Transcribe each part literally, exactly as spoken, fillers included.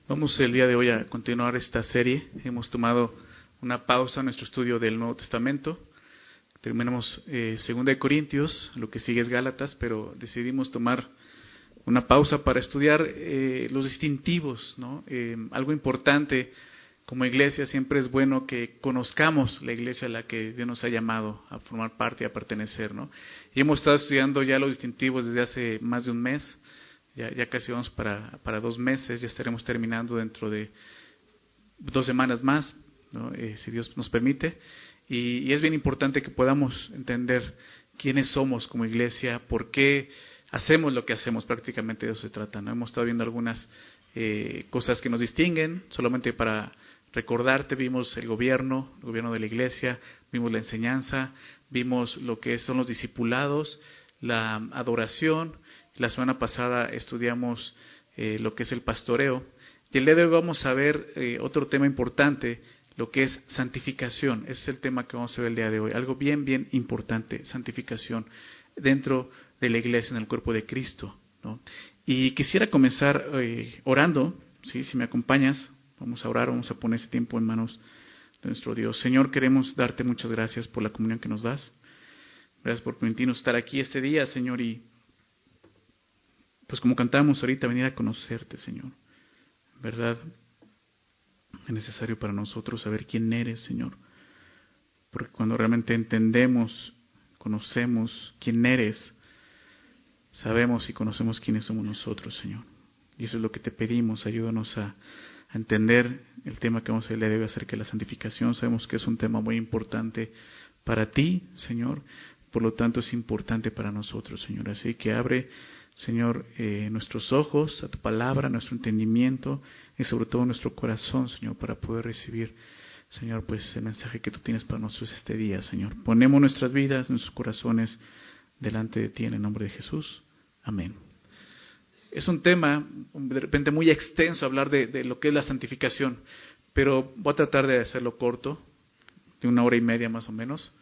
Vamos el día de hoy a continuar esta serie. Hemos tomado una pausa en nuestro estudio del Nuevo Testamento. Terminamos eh, Segunda de Corintios, lo que sigue es Gálatas, pero decidimos tomar una pausa para estudiar eh, los distintivos, ¿no? Eh, algo importante como iglesia siempre es bueno que conozcamos la iglesia a la que Dios nos ha llamado a formar parte y a pertenecer, ¿no? Y hemos estado estudiando ya los distintivos desde hace más de un mes. Ya, ya casi vamos para, para dos meses, ya estaremos terminando dentro de dos semanas más, ¿no? Eh, si Dios nos permite. Y, y es bien importante que podamos entender quiénes somos como iglesia, por qué hacemos lo que hacemos, prácticamente de eso se trata, ¿no? Hemos estado viendo algunas eh, cosas que nos distinguen, solamente para recordarte, vimos el gobierno, el gobierno de la iglesia, vimos la enseñanza, vimos lo que son los discipulados, la adoración. La semana pasada estudiamos eh, lo que es el pastoreo y el día de hoy vamos a ver eh, otro tema importante, lo que es santificación. Ese es el tema que vamos a ver el día de hoy, algo bien, bien importante, santificación dentro de la iglesia, en el cuerpo de Cristo, ¿no? Y quisiera comenzar eh, orando, ¿sí? Si me acompañas, vamos a orar, vamos a poner ese tiempo en manos de nuestro Dios. Señor, queremos darte muchas gracias por la comunión que nos das. Gracias por permitirnos estar aquí este día, Señor, y pues como cantamos ahorita, venir a conocerte, Señor. En verdad, es necesario para nosotros saber quién eres, Señor. Porque cuando realmente entendemos, conocemos quién eres, sabemos y conocemos quiénes somos nosotros, Señor. Y eso es lo que te pedimos, ayúdanos a, a entender el tema que vamos a leer hoy acerca de la santificación. Sabemos que es un tema muy importante para ti, Señor. Por lo tanto, es importante para nosotros, Señor. Así que abre, Señor, eh, nuestros ojos a tu palabra, nuestro entendimiento y sobre todo nuestro corazón, Señor, para poder recibir, Señor, pues el mensaje que tú tienes para nosotros este día, Señor. Ponemos nuestras vidas, nuestros corazones delante de ti en el nombre de Jesús. Amén. Es un tema de repente muy extenso hablar de, de lo que es la santificación, pero voy a tratar de hacerlo corto, de una hora y media más o menos.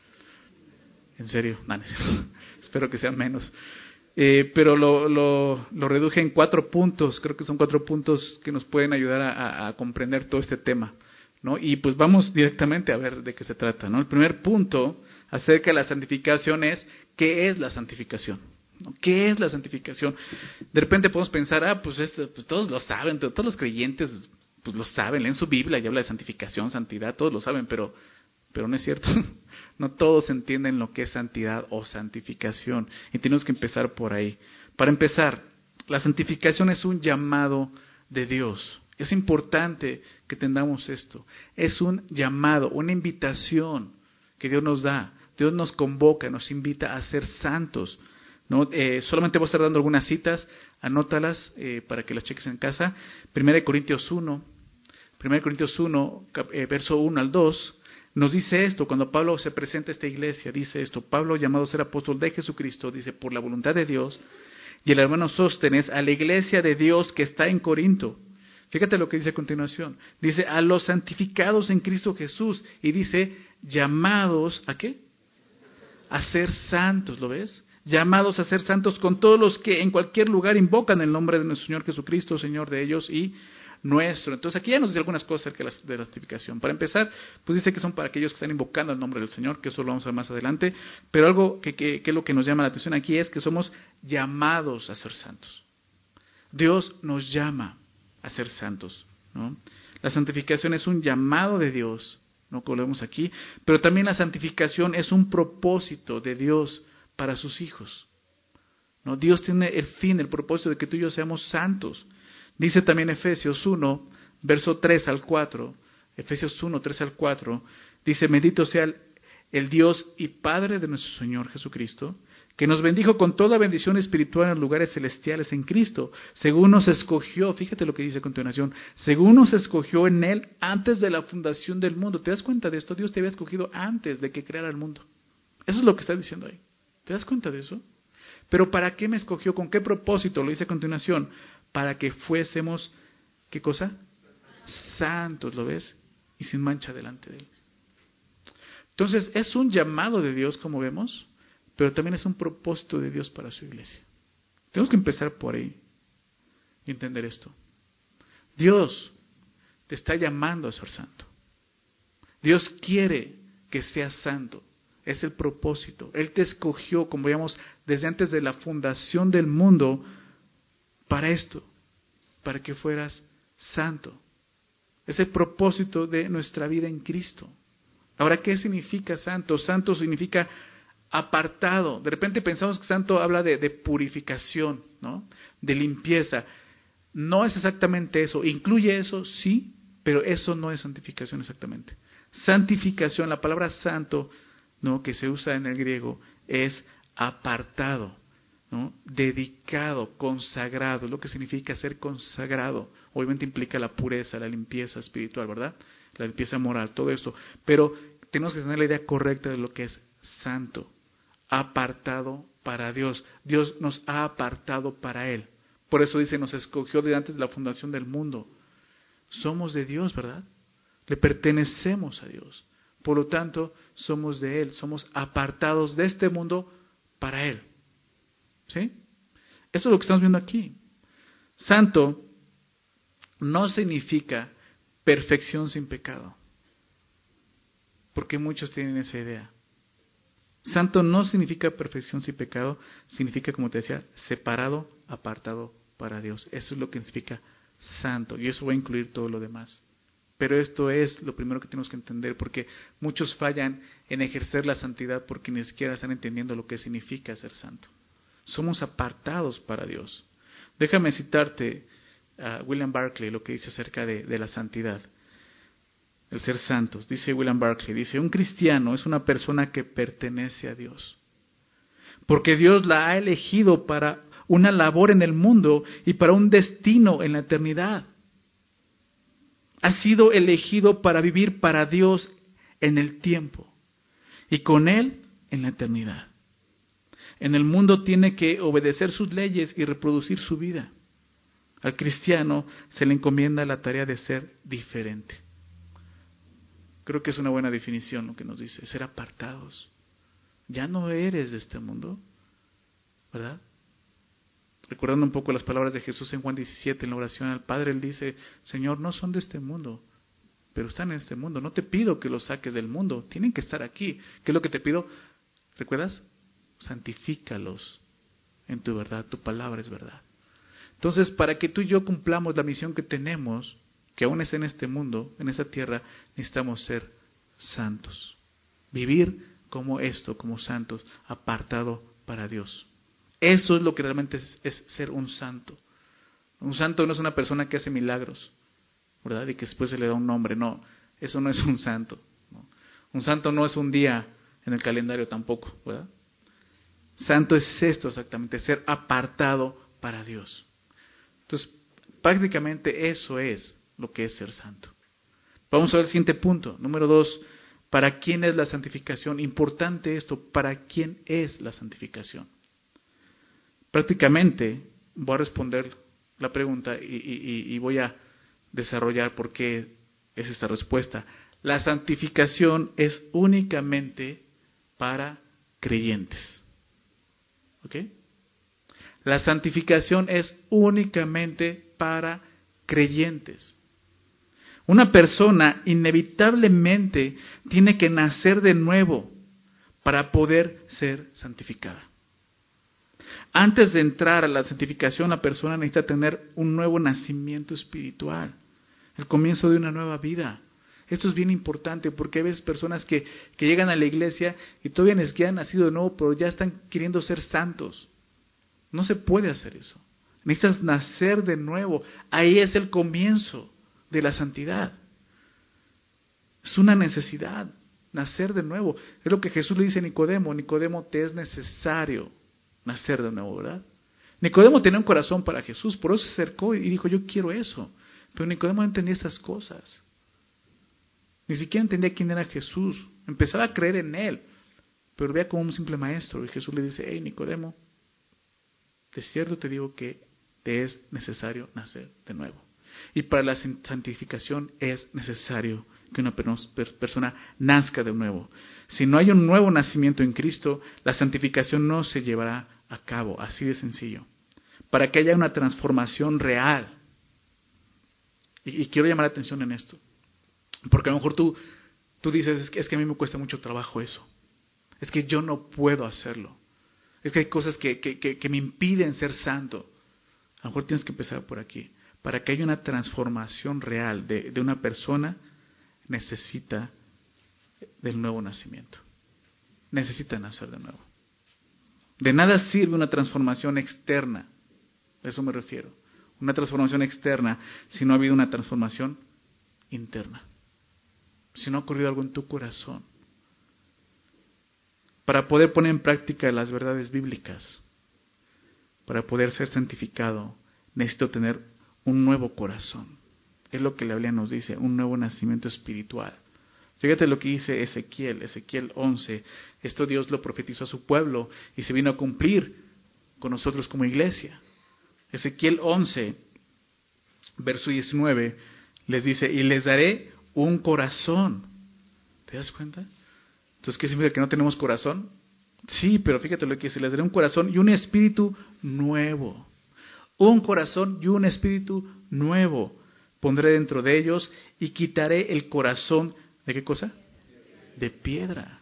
En serio, no, no, espero que sea menos. Eh, pero lo, lo, lo reduje en cuatro puntos, creo que son cuatro puntos que nos pueden ayudar a, a comprender todo este tema, ¿no? Y pues vamos directamente a ver de qué se trata, ¿no? El primer punto acerca de la santificación es, ¿qué es la santificación? ¿No? ¿Qué es la santificación? De repente podemos pensar, ah, pues, esto, pues todos lo saben, todos los creyentes pues lo saben, leen su Biblia y habla de santificación, santidad, todos lo saben, pero... Pero no es cierto, no todos entienden lo que es santidad o santificación y tenemos que empezar por ahí. Para empezar, la santificación es un llamado de Dios. Es importante que entendamos esto. Es un llamado, una invitación que Dios nos da. Dios nos convoca, nos invita a ser santos, ¿no? Eh, solamente voy a estar dando algunas citas, anótalas eh, para que las cheques en casa. Primera de Corintios uno, Primera de Corintios uno, eh, verso uno al dos. Nos dice esto, cuando Pablo se presenta a esta iglesia, dice esto: Pablo, llamado a ser apóstol de Jesucristo, dice, por la voluntad de Dios, y el hermano Sóstenes, a la iglesia de Dios que está en Corinto. Fíjate lo que dice a continuación. Dice, a los santificados en Cristo Jesús, y dice, llamados, ¿a qué? A ser santos, ¿lo ves? Llamados a ser santos con todos los que en cualquier lugar invocan el nombre de nuestro Señor Jesucristo, Señor de ellos y nuestro. Entonces aquí ya nos dice algunas cosas acerca de la, de la santificación. Para empezar, pues dice que son para aquellos que están invocando el nombre del Señor, que eso lo vamos a ver más adelante, pero algo que, que, que es lo que nos llama la atención aquí es que somos llamados a ser santos. Dios nos llama a ser santos, ¿no? La santificación es un llamado de Dios, ¿no? Como lo vemos aquí, pero también la santificación es un propósito de Dios para sus hijos, ¿no? Dios tiene el fin, el propósito de que tú y yo seamos santos. Dice también Efesios uno, verso tres al cuatro, Efesios uno, tres al cuatro, dice, bendito sea el, el Dios y Padre de nuestro Señor Jesucristo, que nos bendijo con toda bendición espiritual en los lugares celestiales en Cristo, según nos escogió, fíjate lo que dice a continuación, según nos escogió en Él antes de la fundación del mundo. ¿Te das cuenta de esto? Dios te había escogido antes de que creara el mundo. Eso es lo que está diciendo ahí. ¿Te das cuenta de eso? Pero ¿para qué me escogió? ¿Con qué propósito? Lo dice a continuación. Para que fuésemos, ¿qué cosa? Santos, ¿lo ves? Y sin mancha delante de Él. Entonces, es un llamado de Dios, como vemos, pero también es un propósito de Dios para su iglesia. Tenemos que empezar por ahí y entender esto. Dios te está llamando a ser santo. Dios quiere que seas santo. Es el propósito. Él te escogió, como veíamos, desde antes de la fundación del mundo para esto, para que fueras santo. Es el propósito de nuestra vida en Cristo. Ahora, ¿qué significa santo? Santo significa apartado. De repente pensamos que santo habla de, de purificación, ¿no? De limpieza. No es exactamente eso. Incluye eso, sí, pero eso no es santificación exactamente. Santificación, la palabra santo, ¿no?, que se usa en el griego, es apartado, ¿no?, dedicado, consagrado. Es lo que significa ser consagrado. Obviamente implica la pureza, la limpieza espiritual, ¿verdad? La limpieza moral, todo esto. Pero tenemos que tener la idea correcta de lo que es santo. Apartado para Dios. Dios nos ha apartado para Él. Por eso dice, nos escogió desde antes de la fundación del mundo. Somos de Dios, ¿verdad? Le pertenecemos a Dios. Por lo tanto, somos de Él. Somos apartados de este mundo para Él. ¿Sí? Eso es lo que estamos viendo aquí. Santo no significa perfección sin pecado. Porque muchos tienen esa idea. Santo no significa perfección sin pecado, significa, como te decía, separado, apartado para Dios. Eso es lo que significa santo, y eso va a incluir todo lo demás. Pero esto es lo primero que tenemos que entender, porque muchos fallan en ejercer la santidad porque ni siquiera están entendiendo lo que significa ser santo. Somos apartados para Dios. Déjame citarte a William Barclay, lo que dice acerca de, de la santidad. El ser santos, dice William Barclay, dice, un cristiano es una persona que pertenece a Dios, porque Dios la ha elegido para una labor en el mundo y para un destino en la eternidad. Ha sido elegido para vivir para Dios en el tiempo y con Él en la eternidad. En el mundo tiene que obedecer sus leyes y reproducir su vida. Al cristiano se le encomienda la tarea de ser diferente. Creo que es una buena definición lo que nos dice, ser apartados. Ya no eres de este mundo, ¿verdad? Recordando un poco las palabras de Jesús en Juan diecisiete, en la oración al Padre, Él dice, Señor, no son de este mundo, pero están en este mundo. No te pido que los saques del mundo, tienen que estar aquí. ¿Qué es lo que te pido? ¿Recuerdas? Santifícalos en tu verdad, tu palabra es verdad. Entonces, para que tú y yo cumplamos la misión que tenemos, que aún es en este mundo, en esta tierra, necesitamos ser santos. Vivir como esto, como santos, apartado para Dios. Eso es lo que realmente es, es ser un santo. Un santo no es una persona que hace milagros, ¿verdad? Y que después se le da un nombre. No, eso no es un santo, ¿no? Un santo no es un día en el calendario tampoco, ¿verdad? Santo es esto exactamente, ser apartado para Dios. Entonces, prácticamente eso es lo que es ser santo. Vamos a ver el siguiente punto. Número dos, ¿para quién es la santificación? Importante esto, ¿para quién es la santificación? Prácticamente voy a responder la pregunta y, y, y voy a desarrollar por qué es esta respuesta. La santificación es únicamente para creyentes. ¿Ok? La santificación es únicamente para creyentes. Una persona inevitablemente tiene que nacer de nuevo para poder ser santificada. Antes de entrar a la santificación, la persona necesita tener un nuevo nacimiento espiritual, el comienzo de una nueva vida. Esto es bien importante porque hay veces personas que, que llegan a la iglesia y todavía ni siquiera han nacido de nuevo, pero ya están queriendo ser santos. No se puede hacer eso. Necesitas nacer de nuevo. Ahí es el comienzo de la santidad. Es una necesidad, nacer de nuevo. Es lo que Jesús le dice a Nicodemo. Nicodemo, te es necesario nacer de nuevo, ¿verdad? Nicodemo tenía un corazón para Jesús, por eso se acercó y dijo, yo quiero eso. Pero Nicodemo no entendía esas cosas. Ni siquiera entendía quién era Jesús. Empezaba a creer en Él, pero veía como un simple maestro. Y Jesús le dice, hey Nicodemo, de cierto te digo que te es necesario nacer de nuevo. Y para la santificación es necesario que una persona nazca de nuevo. Si no hay un nuevo nacimiento en Cristo, la santificación no se llevará a cabo, así de sencillo. Para que haya una transformación real, Y, y quiero llamar la atención en esto. Porque a lo mejor tú, tú dices, es que, es que a mí me cuesta mucho trabajo eso. Es que yo no puedo hacerlo. Es que hay cosas que, que, que, que me impiden ser santo. A lo mejor tienes que empezar por aquí. Para que haya una transformación real de, de una persona, necesita del nuevo nacimiento. Necesita nacer de nuevo. De nada sirve una transformación externa. A eso me refiero. Una transformación externa si no ha habido una transformación interna. Si no ha ocurrido algo en tu corazón. Para poder poner en práctica las verdades bíblicas, para poder ser santificado, necesito tener un nuevo corazón. Es lo que la Biblia nos dice, un nuevo nacimiento espiritual. Fíjate lo que dice Ezequiel, Ezequiel once. Esto Dios lo profetizó a su pueblo y se vino a cumplir con nosotros como iglesia. Ezequiel once, verso diecinueve, les dice, y les daré un corazón. ¿Te das cuenta? Entonces, ¿qué significa que no tenemos corazón? Sí, pero fíjate lo que dice, les daré un corazón y un espíritu nuevo. Un corazón y un espíritu nuevo pondré dentro de ellos y quitaré el corazón, ¿de qué cosa? De piedra.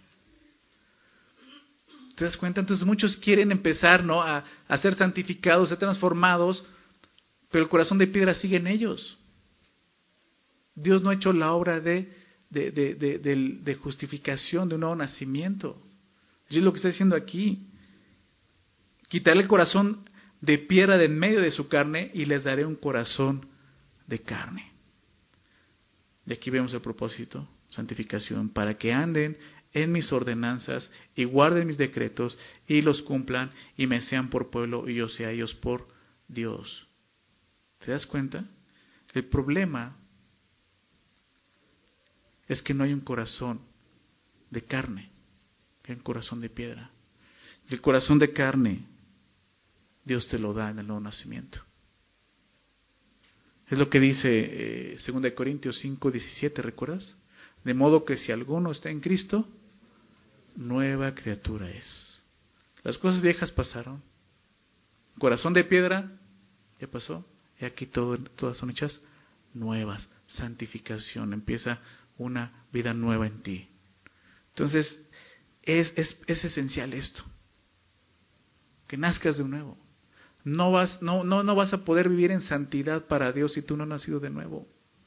¿Te das cuenta? Entonces muchos quieren empezar, ¿no?, a, a ser santificados, a ser transformados, pero el corazón de piedra sigue en ellos. Dios no ha hecho la obra de, de, de, de, de, de justificación, de un nuevo nacimiento. Y es lo que está diciendo aquí. Quitaré el corazón de piedra de en medio de su carne y les daré un corazón de carne. Y aquí vemos el propósito, santificación, para que anden en mis ordenanzas y guarden mis decretos y los cumplan y me sean por pueblo y yo sea ellos por Dios. ¿Te das cuenta? El problema es que no hay un corazón de carne, hay un corazón de piedra. El corazón de carne Dios te lo da en el nuevo nacimiento. Es lo que dice eh, dos Corintios cinco diecisiete, ¿recuerdas? De modo que si alguno está en Cristo, nueva criatura es. Las cosas viejas pasaron. Corazón de piedra, ya pasó. Y aquí todo, todas son hechas nuevas. Santificación, empieza una vida nueva en ti. Entonces, es, es, es esencial esto. Que nazcas de nuevo. No vas, no, no, no vas a poder vivir en santidad para Dios si tú no has nacido de nuevo.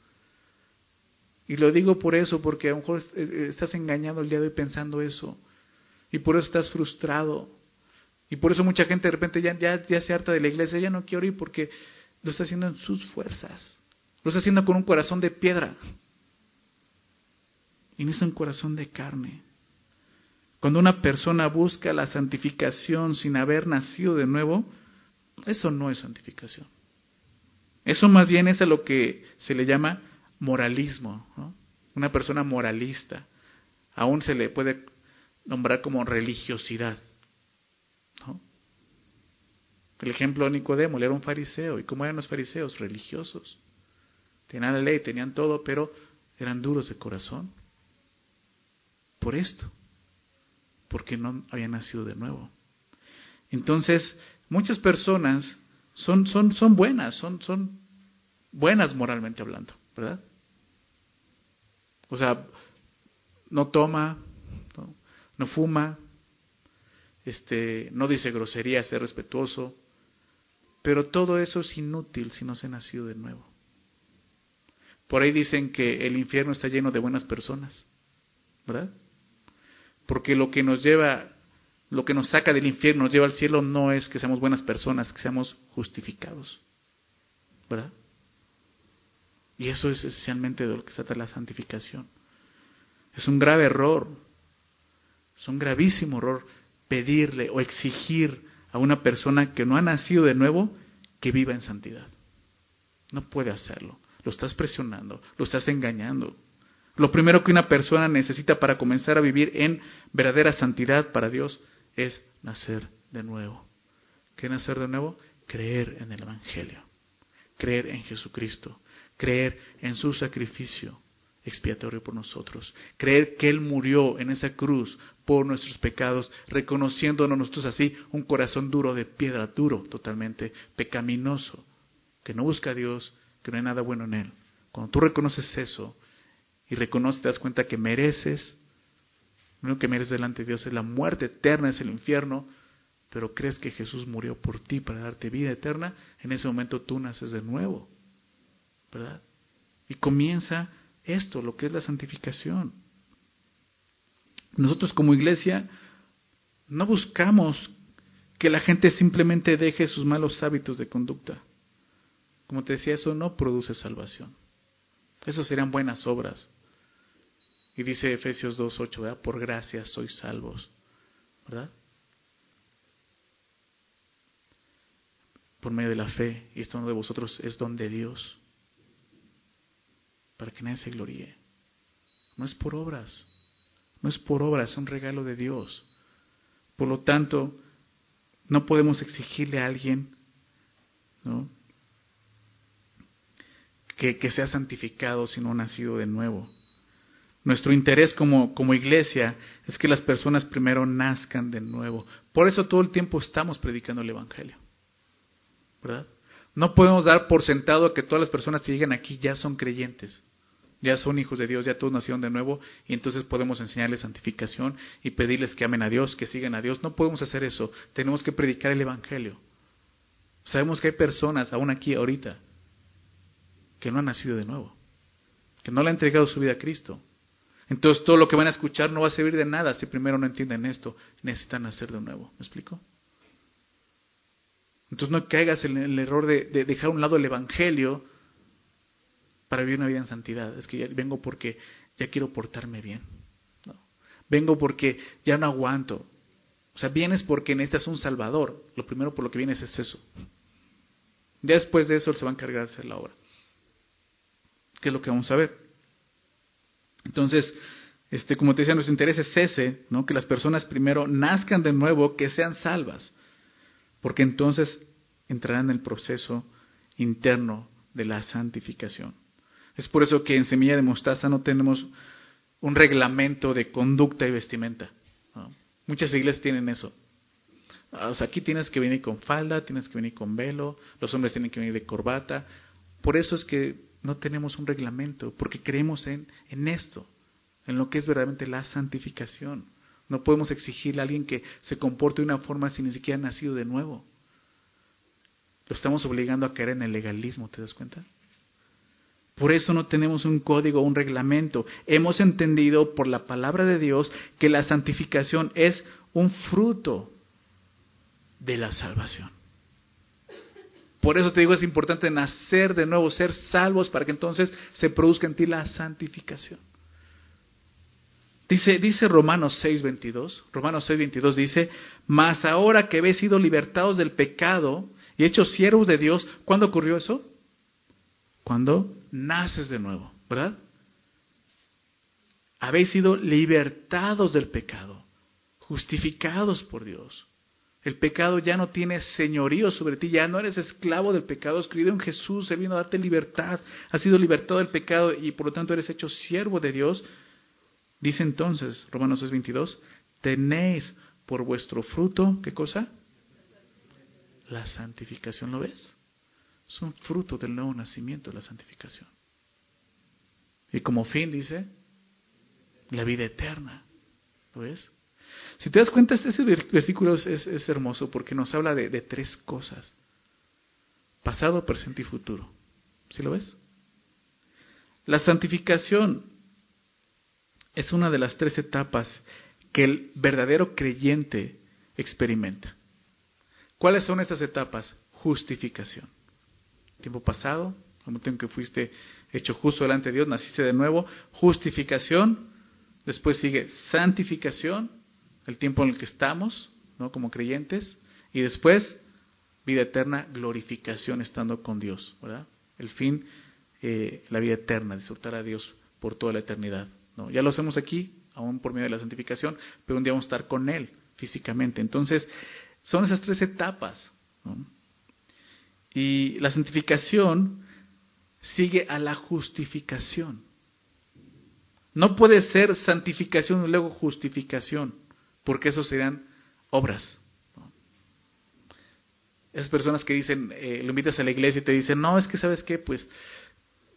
Y lo digo por eso, porque a lo mejor estás engañado el día de hoy pensando eso. Y por eso estás frustrado. Y por eso mucha gente de repente ya, ya, ya se harta de la iglesia, ya no quiero ir porque lo está haciendo en sus fuerzas. Lo está haciendo con un corazón de piedra. Y necesita un corazón de carne. Cuando una persona busca la santificación sin haber nacido de nuevo, eso no es santificación. Eso más bien es a lo que se le llama moralismo, ¿no? Una persona moralista. Aún se le puede nombrar como religiosidad, ¿no? El ejemplo de Nicodemo, él era un fariseo. ¿Y cómo eran los fariseos? Religiosos. Tenían la ley, tenían todo, pero eran duros de corazón. Por esto. Porque no habían nacido de nuevo. Entonces, muchas personas son, son, son buenas, son, son buenas moralmente hablando, ¿verdad? O sea, no toma, no, no fuma, este, no dice groserías, es respetuoso, pero todo eso es inútil si no se ha nacido de nuevo. Por ahí dicen que el infierno está lleno de buenas personas, ¿verdad? Porque lo que nos lleva, lo que nos saca del infierno, nos lleva al cielo, no es que seamos buenas personas, que seamos justificados, ¿verdad? Y eso es esencialmente de lo que se trata la santificación. Es un grave error, es un gravísimo error pedirle o exigir a una persona que no ha nacido de nuevo que viva en santidad. No puede hacerlo, lo estás presionando, lo estás engañando. Lo primero que una persona necesita para comenzar a vivir en verdadera santidad para Dios es nacer de nuevo. ¿Qué nacer de nuevo? Creer en el Evangelio, creer en Jesucristo, creer en su sacrificio expiatorio por nosotros, creer que Él murió en esa cruz por nuestros pecados, reconociéndonos nosotros así un corazón duro de piedra, duro, totalmente pecaminoso, que no busca a Dios, que no hay nada bueno en Él, Cuando tú reconoces eso y reconoces, te das cuenta que mereces, lo único que mereces delante de Dios es la muerte eterna, es el infierno, pero crees que Jesús murió por ti para darte vida eterna, en ese momento tú naces de nuevo, ¿verdad? Y comienza esto, lo que es la santificación. Nosotros como iglesia no buscamos que la gente simplemente deje sus malos hábitos de conducta. Como te decía, eso no produce salvación. Eso serían buenas obras. Y dice Efesios dos ocho, ¿verdad? Por gracia sois salvos, ¿verdad? Por medio de la fe, y esto no de vosotros es don de Dios, para que nadie se gloríe. No es por obras, no es por obras, es un regalo de Dios. Por lo tanto, no podemos exigirle a alguien, ¿no?, que, que sea santificado si no ha nacido de nuevo. Nuestro interés como, como iglesia es que las personas primero nazcan de nuevo. Por eso todo el tiempo estamos predicando el Evangelio, ¿verdad? No podemos dar por sentado que todas las personas que llegan aquí ya son creyentes, ya son hijos de Dios, ya todos nacieron de nuevo, y entonces podemos enseñarles santificación y pedirles que amen a Dios, que sigan a Dios. No podemos hacer eso. Tenemos que predicar el Evangelio. Sabemos que hay personas, aún aquí ahorita, que no han nacido de nuevo, que no le han entregado su vida a Cristo. Entonces todo lo que van a escuchar no va a servir de nada si primero no entienden esto. Necesitan nacer de nuevo. ¿Me explico? Entonces no caigas en el error de, de dejar a un lado el Evangelio para vivir una vida en santidad. Es que ya vengo porque ya quiero portarme bien. No. Vengo porque ya no aguanto. O sea, vienes porque necesitas un Salvador. Lo primero por lo que vienes es eso. Ya después de eso se va a encargar de hacer la obra. ¿Qué es lo que vamos a ver? Entonces, este, como te decía, nuestro interés es ese, ¿no? Que las personas primero nazcan de nuevo, que sean salvas, porque entonces entrarán en el proceso interno de la santificación. Es por eso que en Semilla de Mostaza no tenemos un reglamento de conducta y vestimenta, ¿no? Muchas iglesias tienen eso. O sea, aquí tienes que venir con falda, tienes que venir con velo, los hombres tienen que venir de corbata. Por eso es que no tenemos un reglamento, porque creemos en, en esto, en lo que es verdaderamente la santificación. No podemos exigirle a alguien que se comporte de una forma si ni siquiera ha nacido de nuevo. Lo estamos obligando a caer en el legalismo, ¿te das cuenta? Por eso no tenemos un código, un reglamento. Hemos entendido por la palabra de Dios que la santificación es un fruto de la salvación. Por eso te digo, es importante nacer de nuevo, ser salvos, para que entonces se produzca en ti la santificación. Dice, dice Romanos seis veintidós, Romanos seis veintidós dice, mas ahora que habéis sido libertados del pecado y hechos siervos de Dios, ¿cuándo ocurrió eso? Cuando naces de nuevo, ¿verdad? Habéis sido libertados del pecado, justificados por Dios. El pecado ya no tiene señorío sobre ti, ya no eres esclavo del pecado, has creído en Jesús, Él vino a darte libertad, has sido libertado del pecado y por lo tanto eres hecho siervo de Dios. Dice entonces, Romanos seis veintidós, tenéis por vuestro fruto, ¿qué cosa? La santificación, ¿lo ves? Es un fruto del nuevo nacimiento, la santificación. Y como fin dice, la vida eterna, ¿lo ves? Si te das cuenta, este versículo es, es, es hermoso porque nos habla de, de tres cosas. Pasado, presente y futuro. ¿Sí lo ves? La santificación es una de las tres etapas que el verdadero creyente experimenta. ¿Cuáles son estas etapas? Justificación. Tiempo pasado, al momento en que fuiste hecho justo delante de Dios, naciste de nuevo. Justificación. Después sigue santificación, el tiempo en el que estamos, ¿no?, como creyentes, y después vida eterna, glorificación estando con Dios, ¿verdad? El fin, eh, la vida eterna, disfrutar a Dios por toda la eternidad, ¿no? Ya lo hacemos aquí, aún por medio de la santificación, pero un día vamos a estar con Él físicamente. Entonces, son esas tres etapas, ¿no? Y la santificación sigue a la justificación. No puede ser santificación y luego justificación, porque eso serían obras, ¿no? Esas personas que dicen, eh, lo invitas a la iglesia y te dicen, no, es que ¿sabes qué? Pues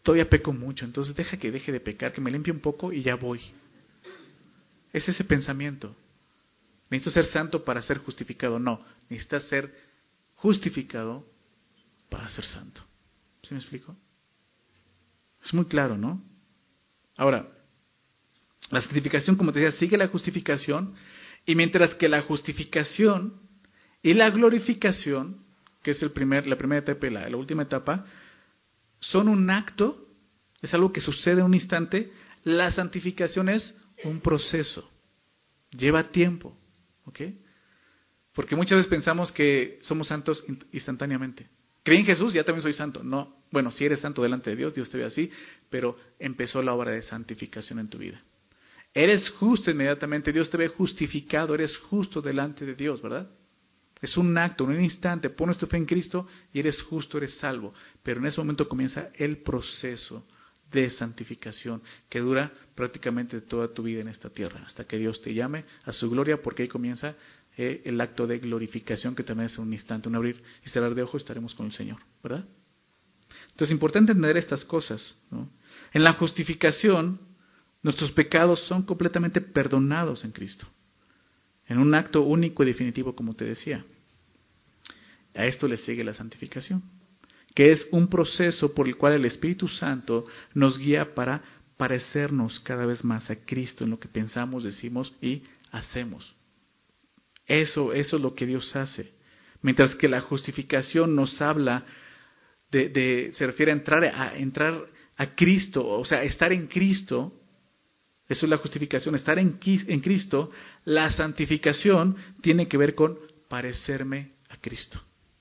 todavía peco mucho, entonces deja que deje de pecar, que me limpie un poco y ya voy. Es ese pensamiento. Necesito ser santo para ser justificado. No, necesitas ser justificado para ser santo. ¿Sí me explico? Es muy claro, ¿no? Ahora, la santificación, como te decía, sigue la justificación, y mientras que la justificación y la glorificación, que es el primer, la primera etapa y la, la última etapa, son un acto, es algo que sucede en un instante, la santificación es un proceso, lleva tiempo, ¿ok? Porque muchas veces pensamos que somos santos instantáneamente. Creí en Jesús, ya también soy santo. No, bueno, si eres santo delante de Dios, Dios te ve así, pero empezó la obra de santificación en tu vida. Eres justo inmediatamente, Dios te ve justificado, eres justo delante de Dios, ¿verdad? Es un acto, en un instante, pones tu fe en Cristo y eres justo, eres salvo. Pero en ese momento comienza el proceso de santificación que dura prácticamente toda tu vida en esta tierra, hasta que Dios te llame a su gloria, porque ahí comienza eh, el acto de glorificación, que también es un instante, un abrir y cerrar de ojos, estaremos con el Señor, ¿verdad? Entonces es importante entender estas cosas, ¿no? En la justificación, nuestros pecados son completamente perdonados en Cristo, en un acto único y definitivo, como te decía. A esto le sigue la santificación, que es un proceso por el cual el Espíritu Santo nos guía para parecernos cada vez más a Cristo en lo que pensamos, decimos y hacemos. Eso, eso es lo que Dios hace. Mientras que la justificación nos habla de, de se refiere a entrar a entrar a Cristo, o sea, estar en Cristo. Eso es la justificación, estar en, en Cristo. La santificación tiene que ver con parecerme a Cristo.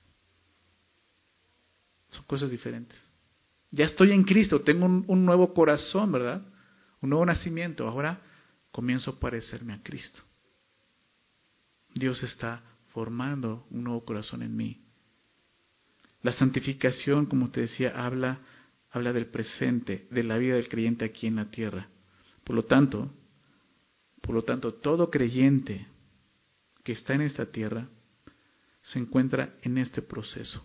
Son cosas diferentes. Ya estoy en Cristo, tengo un, un nuevo corazón, ¿verdad? Un nuevo nacimiento. Ahora comienzo a parecerme a Cristo. Dios está formando un nuevo corazón en mí. La santificación, como te decía, habla, habla del presente, de la vida del creyente aquí en la tierra. Por lo tanto, por lo tanto, todo creyente que está en esta tierra se encuentra en este proceso.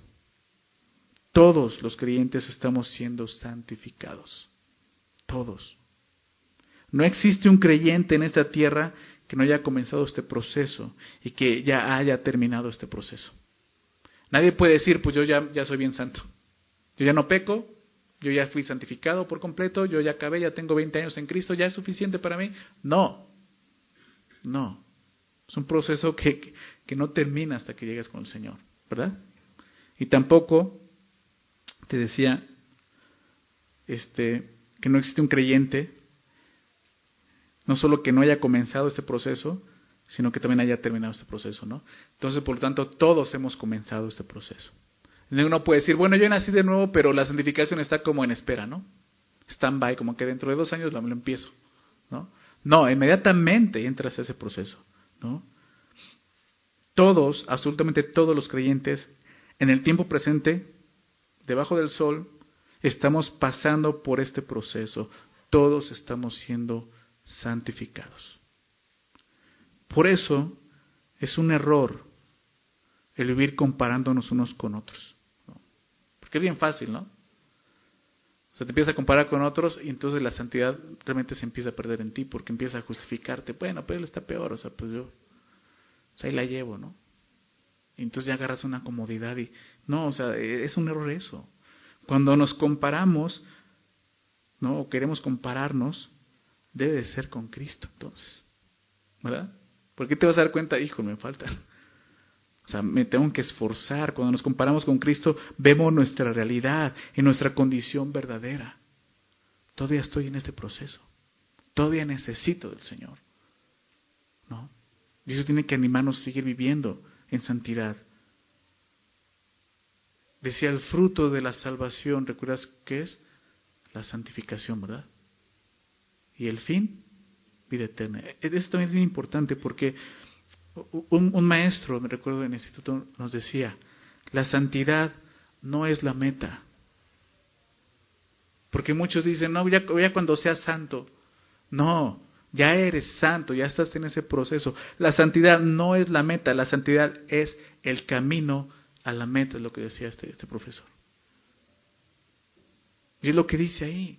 Todos los creyentes estamos siendo santificados. Todos. No existe un creyente en esta tierra que no haya comenzado este proceso y que ya haya terminado este proceso. Nadie puede decir, pues yo ya, ya soy bien santo. Yo ya no peco, yo ya fui santificado por completo, yo ya acabé, ya tengo veinte años en Cristo, ¿ya es suficiente para mí? No. No. Es un proceso que, que no termina hasta que llegues con el Señor, ¿verdad? Y tampoco, te decía, este, que no existe un creyente, no solo que no haya comenzado este proceso, sino que también haya terminado este proceso, ¿no? Entonces, por lo tanto, todos hemos comenzado este proceso. Uno puede decir, bueno, yo nací de nuevo, pero la santificación está como en espera, ¿no? Stand-by, como que dentro de dos años lo, lo empiezo, ¿no? No, inmediatamente entras a ese proceso, ¿no? Todos, absolutamente todos los creyentes, en el tiempo presente, debajo del sol, estamos pasando por este proceso. Todos estamos siendo santificados. Por eso es un error el vivir comparándonos unos con otros, ¿no? Porque es bien fácil, ¿no? O sea, te empiezas a comparar con otros y entonces la santidad realmente se empieza a perder en ti porque empieza a justificarte. Bueno, pero él está peor, o sea, pues yo, o sea, ahí la llevo, ¿no? Y entonces ya agarras una comodidad y, no, o sea, es un error eso. Cuando nos comparamos, ¿no? O queremos compararnos, debe de ser con Cristo, entonces, ¿verdad? Porque te vas a dar cuenta, hijo, me falta. O sea, me tengo que esforzar. Cuando nos comparamos con Cristo, vemos nuestra realidad, en nuestra condición verdadera. Todavía estoy en este proceso. Todavía necesito del Señor, ¿no? Y eso tiene que animarnos a seguir viviendo en santidad. Decía, el fruto de la salvación, ¿recuerdas qué es? La santificación, ¿verdad? Y el fin, vida eterna. Esto también es bien importante porque un, un maestro, me recuerdo en el instituto, nos decía, la santidad no es la meta. Porque muchos dicen, no, ya, ya cuando seas santo. No, ya eres santo, ya estás en ese proceso. La santidad no es la meta, la santidad es el camino a la meta, es lo que decía este, este profesor. Y es lo que dice ahí.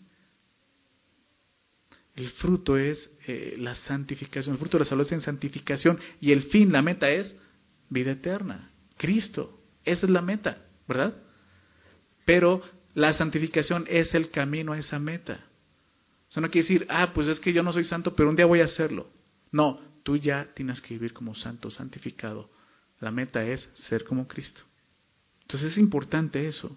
El fruto es eh, la santificación. El fruto de la salud es en santificación. Y el fin, la meta es vida eterna. Cristo. Esa es la meta, ¿verdad? Pero la santificación es el camino a esa meta. O sea, no quiere decir, ah, pues es que yo no soy santo, pero un día voy a hacerlo. No, tú ya tienes que vivir como santo, santificado. La meta es ser como Cristo. Entonces es importante eso.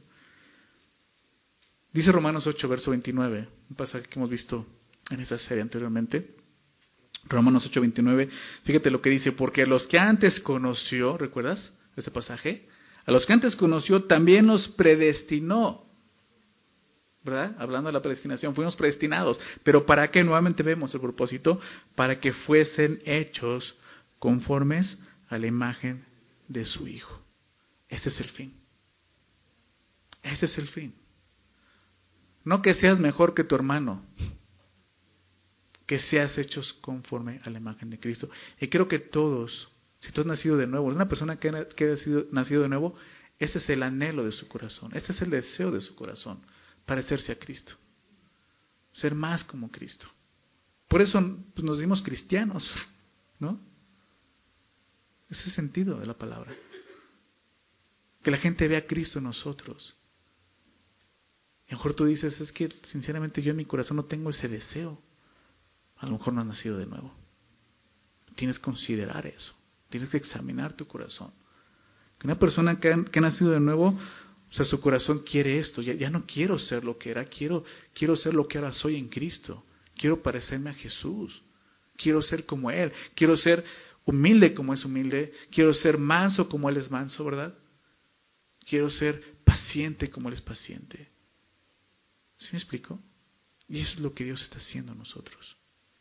Dice Romanos ocho, verso veintinueve, un pasaje que hemos visto en esa serie anteriormente. Romanos ocho, veintinueve, fíjate lo que dice, porque a los que antes conoció, ¿recuerdas ese pasaje? A los que antes conoció también los predestinó, ¿verdad? Hablando de la predestinación, fuimos predestinados. Pero ¿para qué? Nuevamente vemos el propósito, para que fuesen hechos conformes a la imagen de su Hijo. Ese es el fin. Ese es el fin. No que seas mejor que tu hermano, que seas hechos conforme a la imagen de Cristo. Y creo que todos, si tú has nacido de nuevo, una persona que ha, que ha sido, nacido de nuevo, ese es el anhelo de su corazón, ese es el deseo de su corazón, parecerse a Cristo, ser más como Cristo. Por eso pues, nos dimos cristianos, ¿no? Ese es el sentido de la palabra. Que la gente vea a Cristo en nosotros. Y a lo mejor tú dices, es que sinceramente yo en mi corazón no tengo ese deseo. A lo mejor no has nacido de nuevo. Tienes que considerar eso. Tienes que examinar tu corazón. Que una persona que ha, que ha nacido de nuevo, o sea, su corazón quiere esto. Ya, ya no quiero ser lo que era, quiero, quiero ser lo que ahora soy en Cristo. Quiero parecerme a Jesús. Quiero ser como Él. Quiero ser humilde como es humilde. Quiero ser manso como Él es manso, ¿verdad? Quiero ser paciente como Él es paciente. ¿Sí me explico? Y eso es lo que Dios está haciendo en nosotros.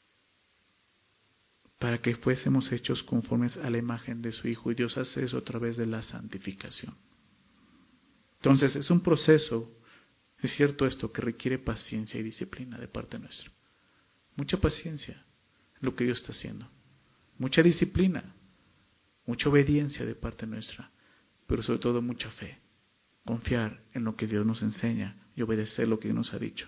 Para que fuésemos hechos conformes a la imagen de su Hijo. Y Dios hace eso a través de la santificación. Entonces es un proceso, es cierto esto, que requiere paciencia y disciplina de parte nuestra. Mucha paciencia en lo que Dios está haciendo. Mucha disciplina, mucha obediencia de parte nuestra. Pero sobre todo mucha fe. Confiar en lo que Dios nos enseña y obedecer lo que Dios nos ha dicho.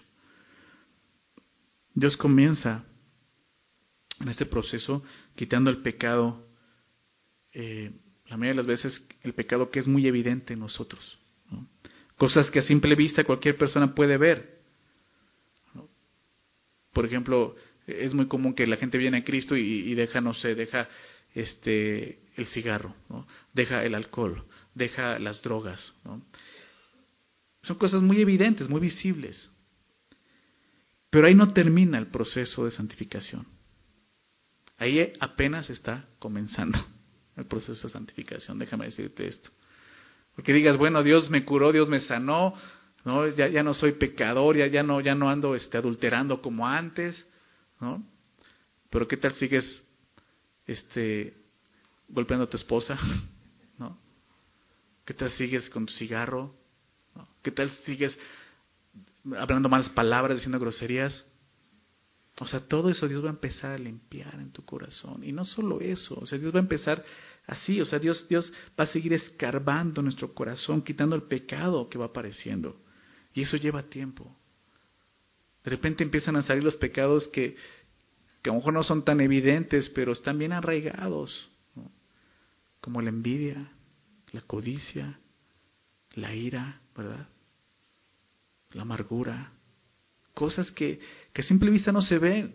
Dios comienza en este proceso quitando el pecado, eh, la mayoría de las veces el pecado que es muy evidente en nosotros, ¿no? Cosas que a simple vista cualquier persona puede ver, ¿no? Por ejemplo, es muy común que la gente viene a Cristo y, y deja, no sé, deja este el cigarro, ¿no? Deja el alcohol, deja las drogas, ¿no? Son cosas muy evidentes, muy visibles. Pero ahí no termina el proceso de santificación. Ahí apenas está comenzando el proceso de santificación. Déjame decirte esto. Porque digas, bueno, Dios me curó, Dios me sanó, ¿no? Ya, ya no soy pecador, ya, ya no, ya no ando este, adulterando como antes, ¿no? Pero ¿qué tal sigues este, golpeando a tu esposa? ¿No? ¿Qué tal sigues con tu cigarro? ¿No? ¿Qué tal sigues hablando malas palabras, diciendo groserías? O sea, todo eso Dios va a empezar a limpiar en tu corazón. Y no solo eso, o sea, Dios va a empezar así, o sea, Dios, Dios va a seguir escarbando nuestro corazón, quitando el pecado que va apareciendo. Y eso lleva tiempo. De repente empiezan a salir los pecados que, que a lo mejor no son tan evidentes, pero están bien arraigados, ¿no? Como la envidia, la codicia, la ira, ¿verdad? La amargura. Cosas que, que a simple vista no se ven.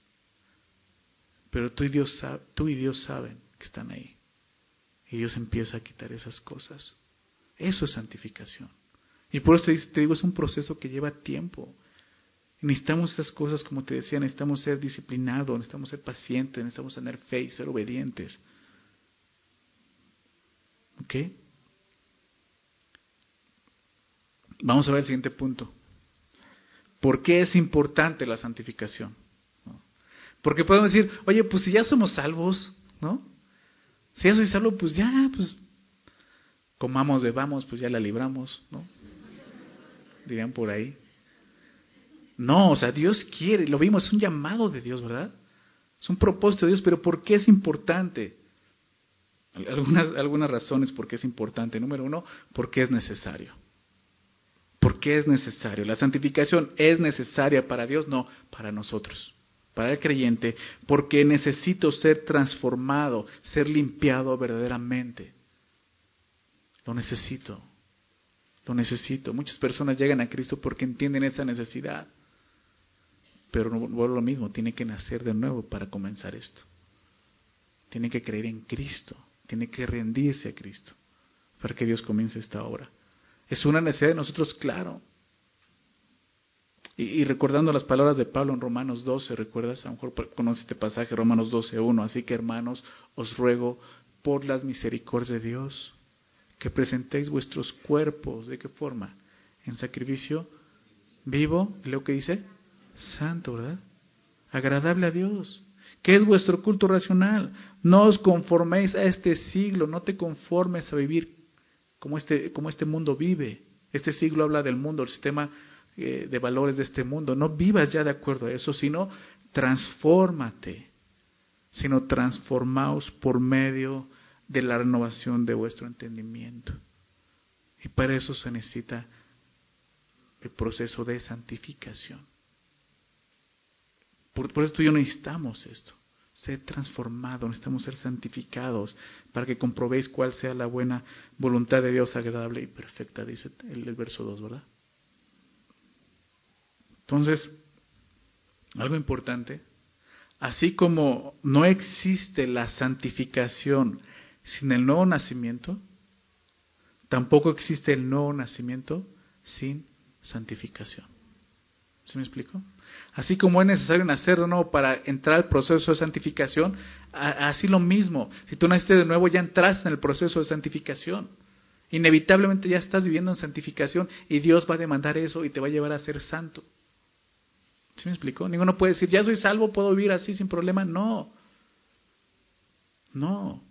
Pero tú y, Dios sabe, tú y Dios saben que están ahí. Y Dios empieza a quitar esas cosas. Eso es santificación. Y por eso te digo, es un proceso que lleva tiempo. Necesitamos esas cosas, como te decía, necesitamos ser disciplinados, necesitamos ser pacientes, necesitamos tener fe y ser obedientes. ¿Ok? Vamos a ver el siguiente punto. ¿Por qué es importante la santificación? ¿No? Porque podemos decir, oye, pues si ya somos salvos, ¿no? Si ya soy salvo, pues ya, pues comamos, bebamos, pues ya la libramos, ¿no? Dirían por ahí. No, o sea, Dios quiere, lo vimos, es un llamado de Dios, ¿verdad? Es un propósito de Dios, pero ¿por qué es importante? Algunas, algunas razones por qué es importante. Número uno, porque es necesario. ¿Por qué es necesario? La santificación es necesaria para Dios, no, para nosotros, para el creyente, porque necesito ser transformado, ser limpiado verdaderamente. Lo necesito, lo necesito. Muchas personas llegan a Cristo porque entienden esa necesidad, pero no vuelvo lo mismo, tiene que nacer de nuevo para comenzar esto. Tiene que creer en Cristo, tiene que rendirse a Cristo para que Dios comience esta obra. Es una necesidad de nosotros, claro. Y, y recordando las palabras de Pablo en Romanos doce, ¿recuerdas? A lo mejor conoces este pasaje, Romanos doce uno. Así que, hermanos, os ruego por las misericordias de Dios que presentéis vuestros cuerpos, ¿de qué forma? En sacrificio vivo, y lo que dice, santo, ¿verdad? Agradable a Dios. ¿Qué es vuestro culto racional? No os conforméis a este siglo, no te conformes a vivir como este, como este mundo vive. Este siglo habla del mundo, el sistema eh, de valores de este mundo. No vivas ya de acuerdo a eso, sino transfórmate, sino transformaos por medio de la renovación de vuestro entendimiento. Y para eso se necesita el proceso de santificación. Por, por eso tú y yo necesitamos esto. Ser transformados, necesitamos ser santificados para que comprobéis cuál sea la buena voluntad de Dios, agradable y perfecta, dice el, el verso dos, ¿verdad? Entonces, algo importante, así como no existe la santificación sin el nuevo nacimiento, tampoco existe el nuevo nacimiento sin santificación. ¿Sí me explico? Así como es necesario nacer de nuevo para entrar al proceso de santificación, así lo mismo. Si tú naciste de nuevo, ya entraste en el proceso de santificación. Inevitablemente ya estás viviendo en santificación y Dios va a demandar eso y te va a llevar a ser santo. ¿Sí me explico? Ninguno puede decir, ya soy salvo, puedo vivir así sin problema. No. No.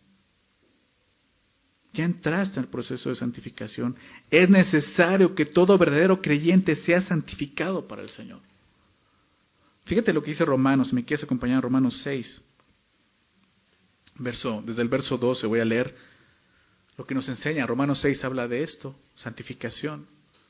Ya entraste en el proceso de santificación. Es necesario que todo verdadero creyente sea santificado para el Señor. Fíjate lo que dice Romanos, si me quieres acompañar a Romanos seis. Verso, desde el verso doce voy a leer lo que nos enseña. Romanos seis habla de esto, santificación.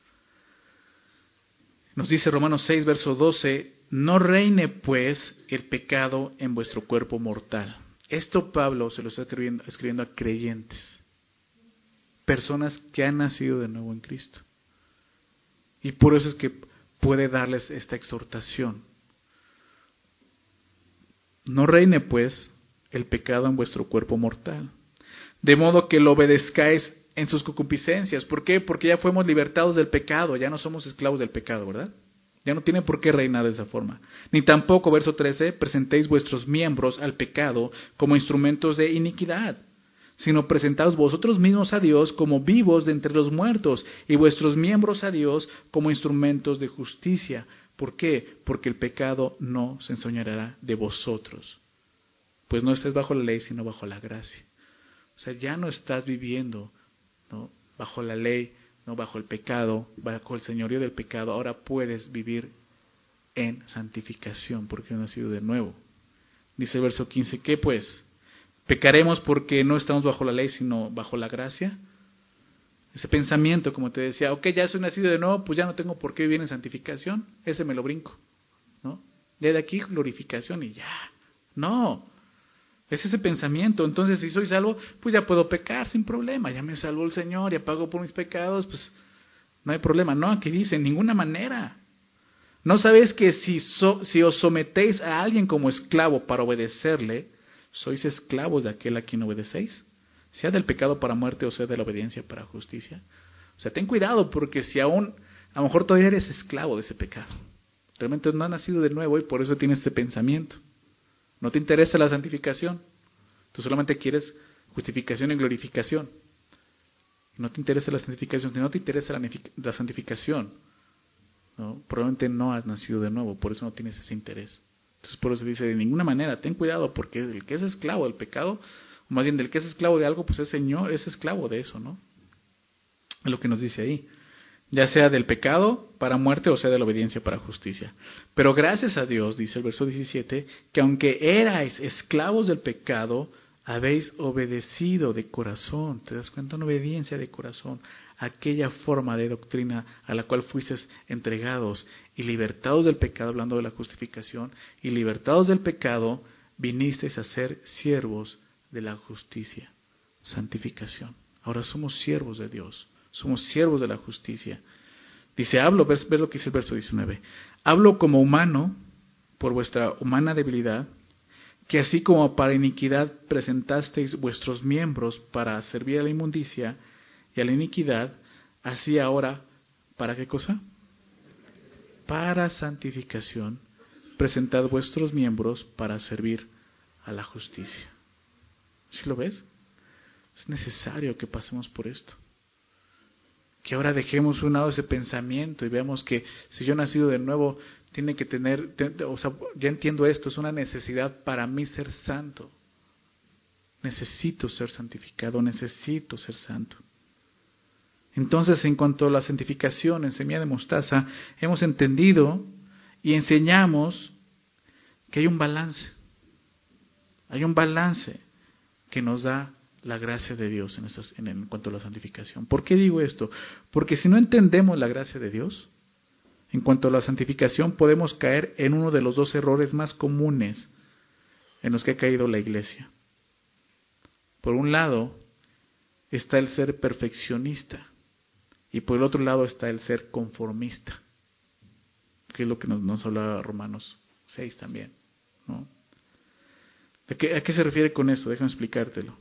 Nos dice Romanos seis, verso doce, no reine pues el pecado en vuestro cuerpo mortal. Esto Pablo se lo está escribiendo, escribiendo a creyentes. Personas que han nacido de nuevo en Cristo. Y por eso es que puede darles esta exhortación. No reine pues el pecado en vuestro cuerpo mortal, de modo que lo obedezcáis en sus concupiscencias. ¿Por qué? Porque ya fuimos libertados del pecado, ya no somos esclavos del pecado, ¿verdad? Ya no tiene por qué reinar de esa forma. Ni tampoco, verso trece, presentéis vuestros miembros al pecado como instrumentos de iniquidad, sino presentaos vosotros mismos a Dios como vivos de entre los muertos, y vuestros miembros a Dios como instrumentos de justicia. ¿Por qué? Porque el pecado no se enseñoreará de vosotros, pues no estáis bajo la ley, sino bajo la gracia. O sea, ya no estás viviendo, ¿no?, bajo la ley, no bajo el pecado, bajo el señorío del pecado. Ahora puedes vivir en santificación, porque has nacido de nuevo. Dice el verso quince, ¿qué pues? ¿Pecaremos porque no estamos bajo la ley, sino bajo la gracia? Ese pensamiento, como te decía, ok, ya soy nacido de nuevo, pues ya no tengo por qué vivir en santificación, ese me lo brinco, ¿no? Ya de aquí glorificación y ya. No, es ese pensamiento. Entonces, si soy salvo, pues ya puedo pecar sin problema, ya me salvó el Señor, ya pago por mis pecados, pues no hay problema. No, aquí dice, en ninguna manera. ¿No sabéis que si, so, si os sometéis a alguien como esclavo para obedecerle, sois esclavos de aquel a quien obedecéis? Sea del pecado para muerte o sea de la obediencia para justicia. O sea, ten cuidado, porque si aún, a lo mejor todavía eres esclavo de ese pecado. Realmente no has nacido de nuevo y por eso tienes ese pensamiento. No te interesa la santificación. Tú solamente quieres justificación y glorificación. No te interesa la santificación. Si no te interesa la, la santificación, ¿no?, probablemente no has nacido de nuevo, por eso no tienes ese interés. Entonces por eso dice, de ninguna manera, ten cuidado, porque el que es esclavo del pecado, o más bien del que es esclavo de algo, pues es señor, es esclavo de eso, ¿no? Es lo que nos dice ahí. Ya sea del pecado para muerte o sea de la obediencia para justicia. Pero gracias a Dios, dice el verso diecisiete, que aunque erais esclavos del pecado, habéis obedecido de corazón, ¿te das cuenta? Una obediencia de corazón, aquella forma de doctrina a la cual fuisteis entregados y libertados del pecado, hablando de la justificación, y libertados del pecado, vinisteis a ser siervos de la justicia, santificación. Ahora somos siervos de Dios, somos siervos de la justicia. Dice, hablo, ves, ves lo que dice el verso diecinueve, hablo como humano, por vuestra humana debilidad, que así como para iniquidad presentasteis vuestros miembros para servir a la inmundicia y a la iniquidad, así ahora, ¿para qué cosa? Para santificación, presentad vuestros miembros para servir a la justicia. ¿Sí lo ves? Es necesario que pasemos por esto. Que ahora dejemos un lado ese pensamiento y veamos que si yo he nacido de nuevo, tiene que tener, o sea, ya entiendo esto, es una necesidad para mí ser santo. Necesito ser santificado, necesito ser santo. Entonces, en cuanto a la santificación en semilla de mostaza, hemos entendido y enseñamos que hay un balance. Hay un balance que nos da la gracia de Dios en, esas, en, en cuanto a la santificación. ¿Por qué digo esto? Porque si no entendemos la gracia de Dios, en cuanto a la santificación, podemos caer en uno de los dos errores más comunes en los que ha caído la iglesia. Por un lado está el ser perfeccionista y por el otro lado está el ser conformista, que es lo que nos, nos habla Romanos seis también, ¿no? ¿A qué, ¿A qué se refiere con eso? Déjame explicártelo.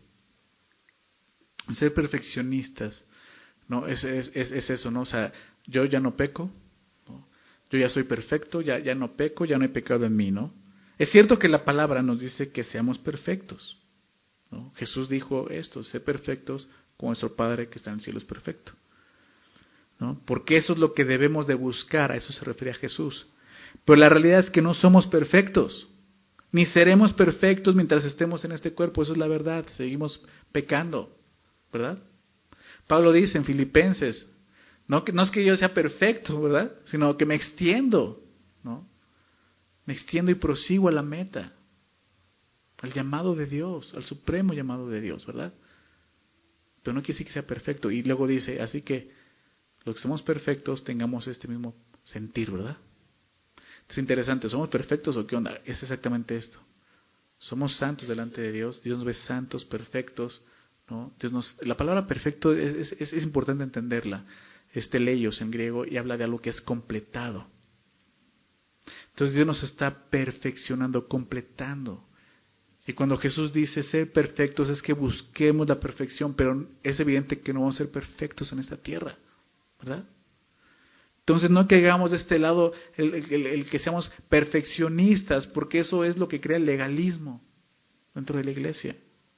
Ser perfeccionistas, ¿no? Es, es, es, es eso, ¿no? O sea, yo ya no peco, ¿no? Yo ya soy perfecto, ya, ya no peco, ya no hay pecado en mí, ¿no? Es cierto que la palabra nos dice que seamos perfectos, ¿no? Jesús dijo esto, sé perfectos como nuestro Padre que está en el cielo es perfecto, ¿no? Porque eso es lo que debemos de buscar, a eso se refiere a Jesús. Pero la realidad es que no somos perfectos, ni seremos perfectos mientras estemos en este cuerpo, eso es la verdad, seguimos pecando, ¿verdad? Pablo dice en Filipenses, no, que, no es que yo sea perfecto, ¿verdad? Sino que me extiendo, ¿no? Me extiendo y prosigo a la meta, al llamado de Dios, al supremo llamado de Dios, ¿verdad? Pero no quiere decir que sea perfecto. Y luego dice, así que los que somos perfectos tengamos este mismo sentir, ¿verdad? Es interesante, ¿somos perfectos o qué onda? Es exactamente esto. Somos santos delante de Dios, Dios nos ve santos, perfectos, ¿no? Dios nos, la palabra perfecto es, es, es importante entenderla. Este leios en griego y habla de algo que es completado. Entonces Dios nos está perfeccionando, completando. Y cuando Jesús dice ser perfectos es que busquemos la perfección, pero es evidente que no vamos a ser perfectos en esta tierra, ¿verdad? Entonces no caigamos de este lado el, el, el que seamos perfeccionistas, porque eso es lo que crea el legalismo dentro de la iglesia.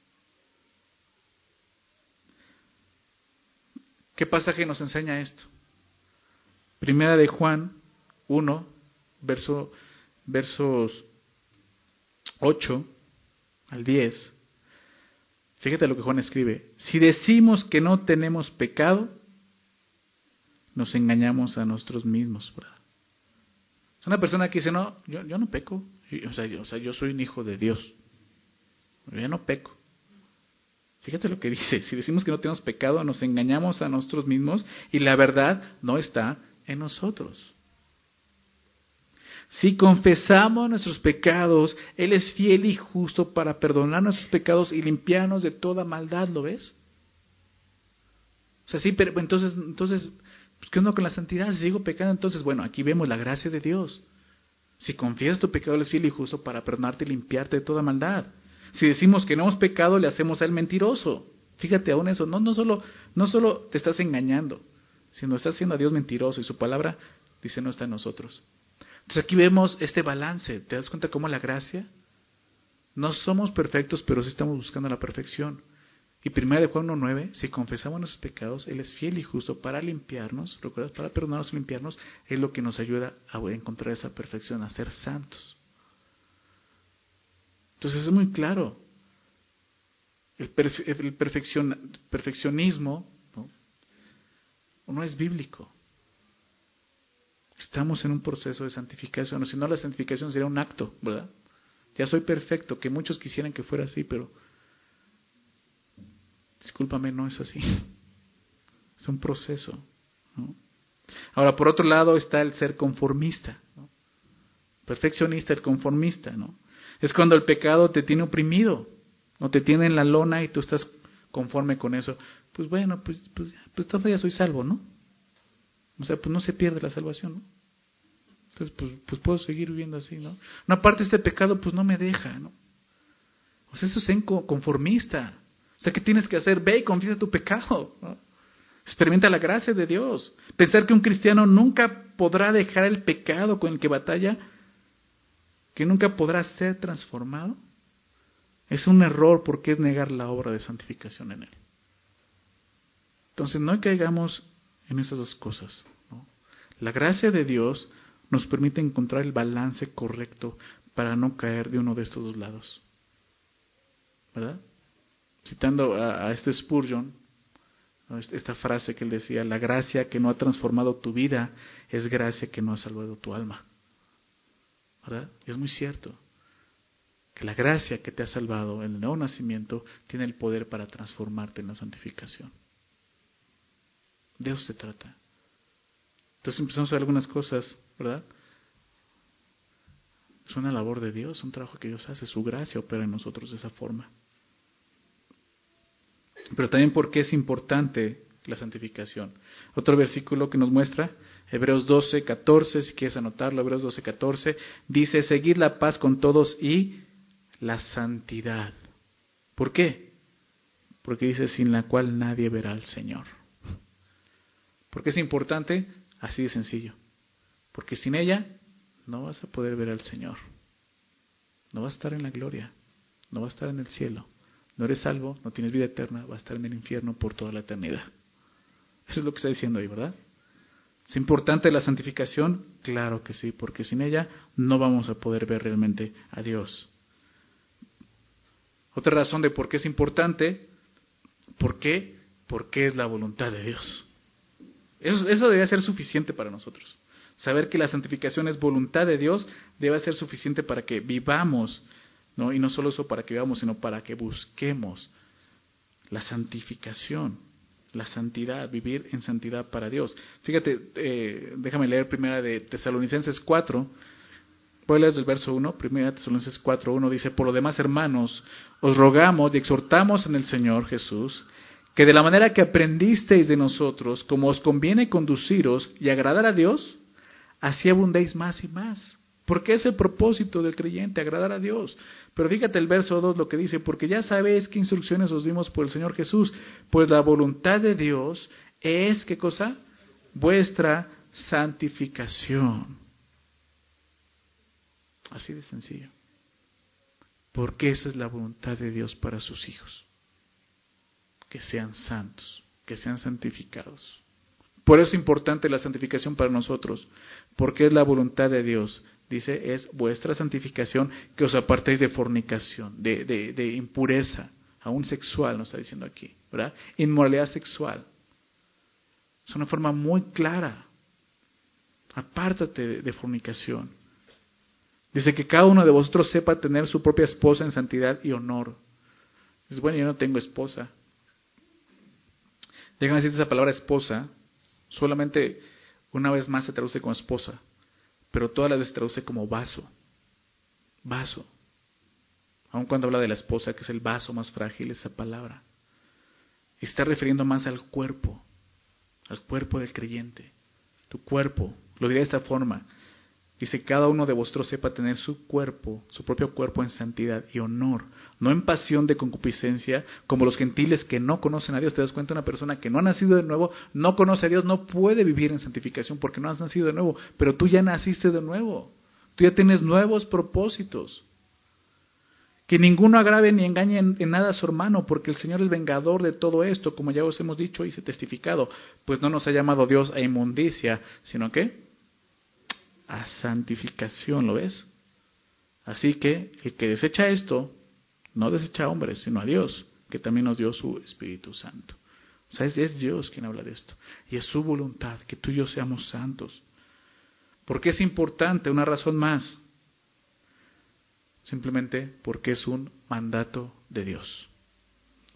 ¿Qué pasaje nos enseña esto? Primera de Juan uno, verso, versos ocho al diez. Fíjate lo que Juan escribe. Si decimos que no tenemos pecado, nos engañamos a nosotros mismos, ¿verdad? Es una persona que dice, no, yo, yo no peco. O sea, yo, o sea, yo soy un hijo de Dios. Yo no peco. Fíjate lo que dice. Si decimos que no tenemos pecado, nos engañamos a nosotros mismos y la verdad no está en nosotros. Si confesamos nuestros pecados, Él es fiel y justo para perdonar nuestros pecados y limpiarnos de toda maldad, ¿lo ves? O sea, sí, pero entonces, entonces ¿qué onda con la santidad? Si sigo pecando, entonces, bueno, aquí vemos la gracia de Dios. Si confiesas tu pecado, Él es fiel y justo para perdonarte y limpiarte de toda maldad. Si decimos que no hemos pecado, le hacemos a Él mentiroso. Fíjate aún eso, no, no, solo, no solo te estás engañando, sino estás haciendo a Dios mentiroso y su palabra dice no está en nosotros. Entonces aquí vemos este balance. ¿Te das cuenta cómo la gracia? No somos perfectos, pero sí estamos buscando la perfección. Y primera de Juan uno nueve, si confesamos nuestros pecados, Él es fiel y justo para limpiarnos, ¿recuerdas? Para perdonarnos y limpiarnos, es lo que nos ayuda a encontrar esa perfección, a ser santos. Entonces es muy claro. El, perfe- el perfeccion- perfeccionismo, ¿no? no es bíblico. Estamos en un proceso de santificación, o si no la santificación sería un acto, ¿verdad? Ya soy perfecto, que muchos quisieran que fuera así, pero Discúlpame, no es así. Es un proceso, ¿no? Ahora, por otro lado está el ser conformista, ¿no? Perfeccionista, el conformista, ¿no? Es cuando el pecado te tiene oprimido, o te tiene en la lona y tú estás conforme con eso. Pues bueno, pues, pues, pues todavía soy salvo, ¿no? O sea, pues no se pierde la salvación, ¿no? Entonces, pues, pues puedo seguir viviendo así, ¿no? Una parte de este pecado, pues no me deja, ¿no? O sea, eso es ser conformista. O sea, ¿qué tienes que hacer? Ve y confiesa tu pecado, ¿no? Experimenta la gracia de Dios. Pensar que un cristiano nunca podrá dejar el pecado con el que batalla, que nunca podrá ser transformado, es un error porque es negar la obra de santificación en él. Entonces no caigamos en esas dos cosas, ¿no? La gracia de Dios nos permite encontrar el balance correcto para no caer de uno de estos dos lados, ¿verdad? Citando a, a este Spurgeon, ¿no? Esta frase que él decía: la gracia que no ha transformado tu vida es gracia que no ha salvado tu alma, ¿verdad? Y es muy cierto que la gracia que te ha salvado en el nuevo nacimiento tiene el poder para transformarte en la santificación. De eso se trata. Entonces empezamos a ver algunas cosas, ¿verdad? Es una labor de Dios, un trabajo que Dios hace, su gracia opera en nosotros de esa forma. Pero también porque es importante la santificación. Otro versículo que nos muestra, Hebreos doce, catorce, si quieres anotarlo, Hebreos doce, catorce, dice: seguid la paz con todos y la santidad. ¿Por qué? Porque dice: sin la cual nadie verá al Señor. ¿Por qué es importante? Así de sencillo. Porque sin ella no vas a poder ver al Señor. No vas a estar en la gloria. No vas a estar en el cielo. No eres salvo, no tienes vida eterna, vas a estar en el infierno por toda la eternidad. Eso es lo que está diciendo ahí, ¿verdad? ¿Es importante la santificación? Claro que sí, porque sin ella no vamos a poder ver realmente a Dios. Otra razón de por qué es importante, ¿por qué? Porque es la voluntad de Dios. Eso, eso debería ser suficiente para nosotros. Saber que la santificación es voluntad de Dios debe ser suficiente para que vivamos, ¿no? Y no solo eso para que vivamos, sino para que busquemos la santificación, la santidad, vivir en santidad para Dios. Fíjate, eh, déjame leer primera de Tesalonicenses cuatro. Voy a leer el verso uno, primera de Tesalonicenses cuatro uno, dice: por lo demás, hermanos, os rogamos y exhortamos en el Señor Jesús, que de la manera que aprendisteis de nosotros, como os conviene conduciros y agradar a Dios, así abundéis más y más. Porque es el propósito del creyente, agradar a Dios. Pero fíjate el verso dos lo que dice: porque ya sabéis qué instrucciones os dimos por el Señor Jesús, pues la voluntad de Dios es, ¿qué cosa? Vuestra santificación. Así de sencillo. Porque esa es la voluntad de Dios para sus hijos. Que sean santos, que sean santificados. Por eso es importante la santificación para nosotros, porque es la voluntad de Dios. Dice, es vuestra santificación, que os apartéis de fornicación, de, de, de impureza, aún sexual, nos está diciendo aquí, ¿verdad? Inmoralidad sexual. Es una forma muy clara. Apártate de, de fornicación. Dice que cada uno de vosotros sepa tener su propia esposa en santidad y honor. Dice, bueno, yo no tengo esposa. Déjame decirte, esa palabra esposa solamente una vez más se traduce como esposa, pero todas las veces se traduce como vaso. Vaso. Aun cuando habla de la esposa, que es el vaso más frágil, esa palabra. Y se está refiriendo más al cuerpo, al cuerpo del creyente. Tu cuerpo, lo diré de esta forma. Dice, cada uno de vosotros sepa tener su cuerpo, su propio cuerpo en santidad y honor, no en pasión de concupiscencia, como los gentiles que no conocen a Dios. Te das cuenta, una persona que no ha nacido de nuevo, no conoce a Dios, no puede vivir en santificación porque no has nacido de nuevo, pero tú ya naciste de nuevo, tú ya tienes nuevos propósitos. Que ninguno agrave ni engañe en, en nada a su hermano, porque el Señor es vengador de todo esto, como ya os hemos dicho y se testificado, pues no nos ha llamado Dios a inmundicia, sino que a santificación, ¿lo ves? Así que el que desecha esto, no desecha a hombres, sino a Dios, que también nos dio su Espíritu Santo. O sea, es, es Dios quien habla de esto. Y es su voluntad que tú y yo seamos santos. ¿Por qué es importante? Una razón más. Simplemente porque es un mandato de Dios.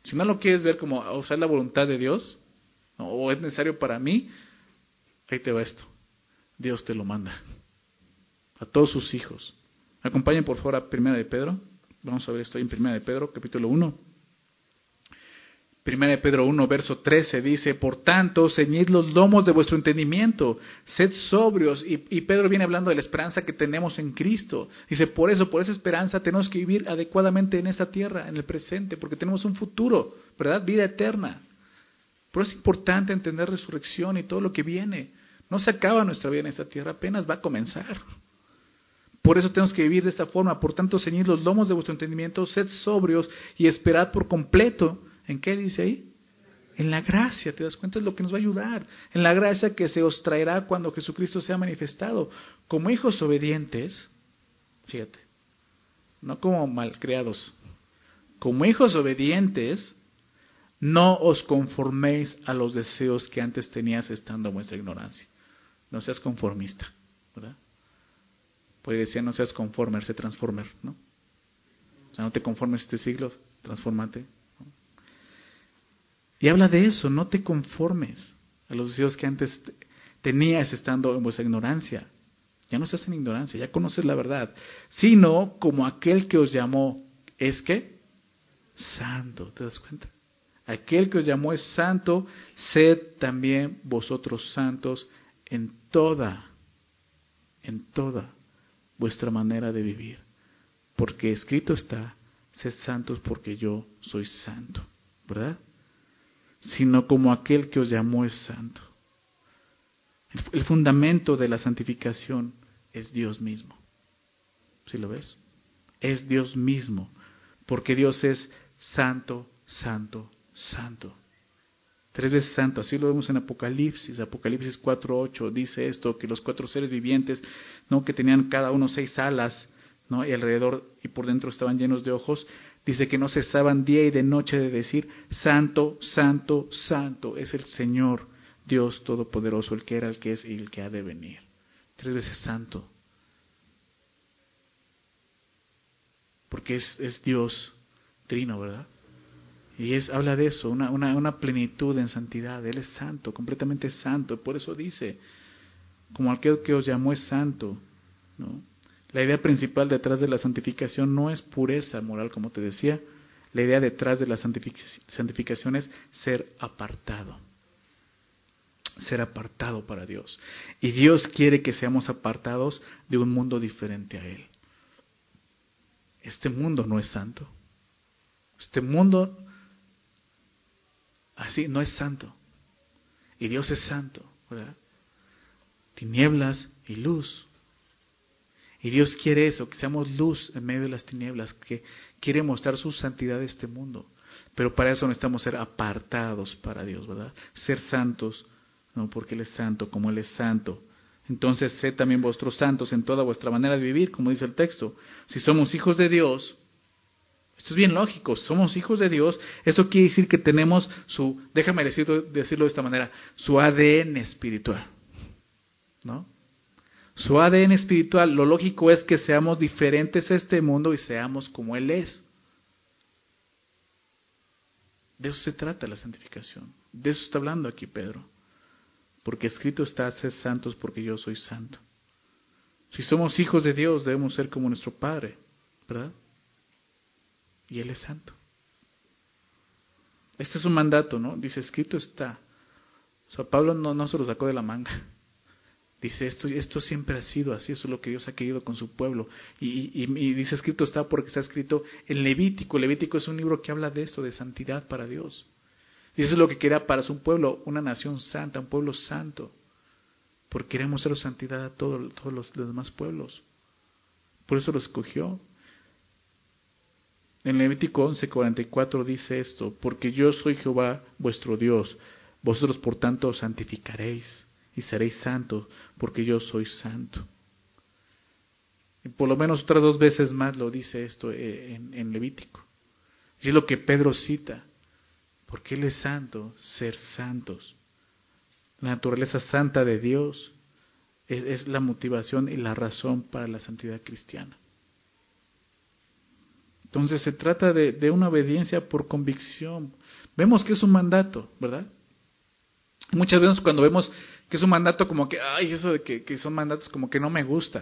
Si no lo quieres ver como usar la voluntad de Dios, ¿no? O es necesario para mí, ahí te va esto. Dios te lo manda. A todos sus hijos. Acompañen por favor a Primera de Pedro. Vamos a ver esto en Primera de Pedro, capítulo uno. Primera de Pedro uno, verso trece, dice, por tanto, ceñid los lomos de vuestro entendimiento, sed sobrios. Y, y Pedro viene hablando de la esperanza que tenemos en Cristo. Dice, por eso, por esa esperanza tenemos que vivir adecuadamente en esta tierra, en el presente, porque tenemos un futuro, ¿verdad? Vida eterna. Por eso es importante entender resurrección y todo lo que viene. No se acaba nuestra vida en esta tierra, apenas va a comenzar. Por eso tenemos que vivir de esta forma. Por tanto, ceñid los lomos de vuestro entendimiento, sed sobrios y esperad por completo. ¿En qué dice ahí? En la gracia, ¿te das cuenta? Es lo que nos va a ayudar. En la gracia que se os traerá cuando Jesucristo sea manifestado. Como hijos obedientes, fíjate, no como malcriados, como hijos obedientes, no os conforméis a los deseos que antes tenías estando en vuestra ignorancia. No seas conformista, ¿verdad? Pues decía, no seas conformer, sé transformer, ¿no? O sea, no te conformes este siglo, transfórmate. Y habla de eso, no te conformes a los deseos que antes tenías estando en vuestra ignorancia. Ya no estás en ignorancia, ya conoces la verdad. Sino como aquel que os llamó, ¿es qué? Santo, ¿te das cuenta? Aquel que os llamó es santo, sed también vosotros santos en toda, en toda vuestra manera de vivir. Porque escrito está, sed santos porque yo soy santo, ¿verdad? Sino como aquel que os llamó es santo. El, el fundamento de la santificación es Dios mismo. ¿Sí lo ves? Es Dios mismo, porque Dios es santo, santo, santo. Tres veces santo, así lo vemos en Apocalipsis. Apocalipsis cuatro ocho dice esto, que los cuatro seres vivientes, ¿no?, que tenían cada uno seis alas, ¿no?, y alrededor y por dentro estaban llenos de ojos. Dice que no cesaban día y de noche de decir, santo, santo, santo, es el Señor, Dios Todopoderoso, el que era, el que es y el que ha de venir. Tres veces santo. Porque es, es Dios trino, ¿verdad? Y es, habla de eso, una, una, una plenitud en santidad. Él es santo, completamente santo. Por eso dice, como aquel que os llamó es santo, ¿no? La idea principal detrás de la santificación no es pureza moral, como te decía. La idea detrás de la santificación es ser apartado. Ser apartado para Dios. Y Dios quiere que seamos apartados de un mundo diferente a Él. Este mundo no es santo. Este mundo así no es santo. Y Dios es santo, ¿verdad? Tinieblas y luz. Y Dios quiere eso, que seamos luz en medio de las tinieblas, que quiere mostrar su santidad a este mundo. Pero para eso necesitamos ser apartados para Dios, ¿verdad? Ser santos, no, porque Él es santo, como Él es santo. Entonces, sed también vosotros santos en toda vuestra manera de vivir, como dice el texto. Si somos hijos de Dios, esto es bien lógico, somos hijos de Dios, eso quiere decir que tenemos su, déjame decirlo, decirlo de esta manera, su A D N espiritual, ¿no? Su A D N espiritual, lo lógico es que seamos diferentes a este mundo y seamos como Él es. De eso se trata la santificación. De eso está hablando aquí Pedro. Porque escrito está, sed santos porque yo soy santo. Si somos hijos de Dios, debemos ser como nuestro Padre, ¿verdad? Y Él es santo. Este es un mandato, ¿no? Dice, escrito está. O sea, Pablo no, no se lo sacó de la manga. Dice, esto, esto siempre ha sido así, eso es lo que Dios ha querido con su pueblo. Y, y, y dice, escrito está porque está escrito en Levítico. Levítico es un libro que habla de esto, de santidad para Dios. Y eso es lo que quería para su pueblo, una nación santa, un pueblo santo. Porque queremos ser santidad a todo, todos los, los demás pueblos. Por eso lo escogió. En Levítico once cuarenta y cuatro dice esto, porque yo soy Jehová vuestro Dios, vosotros por tanto os santificaréis y seréis santos, porque yo soy santo. Y por lo menos otras dos veces más lo dice esto en, en Levítico. Y es lo que Pedro cita, porque Él es santo, ser santos. La naturaleza santa de Dios es, es la motivación y la razón para la santidad cristiana. Entonces se trata de, de una obediencia por convicción. Vemos que es un mandato, ¿verdad? Muchas veces cuando vemos que es un mandato como que, ay, eso de que, que son mandatos como que no me gusta.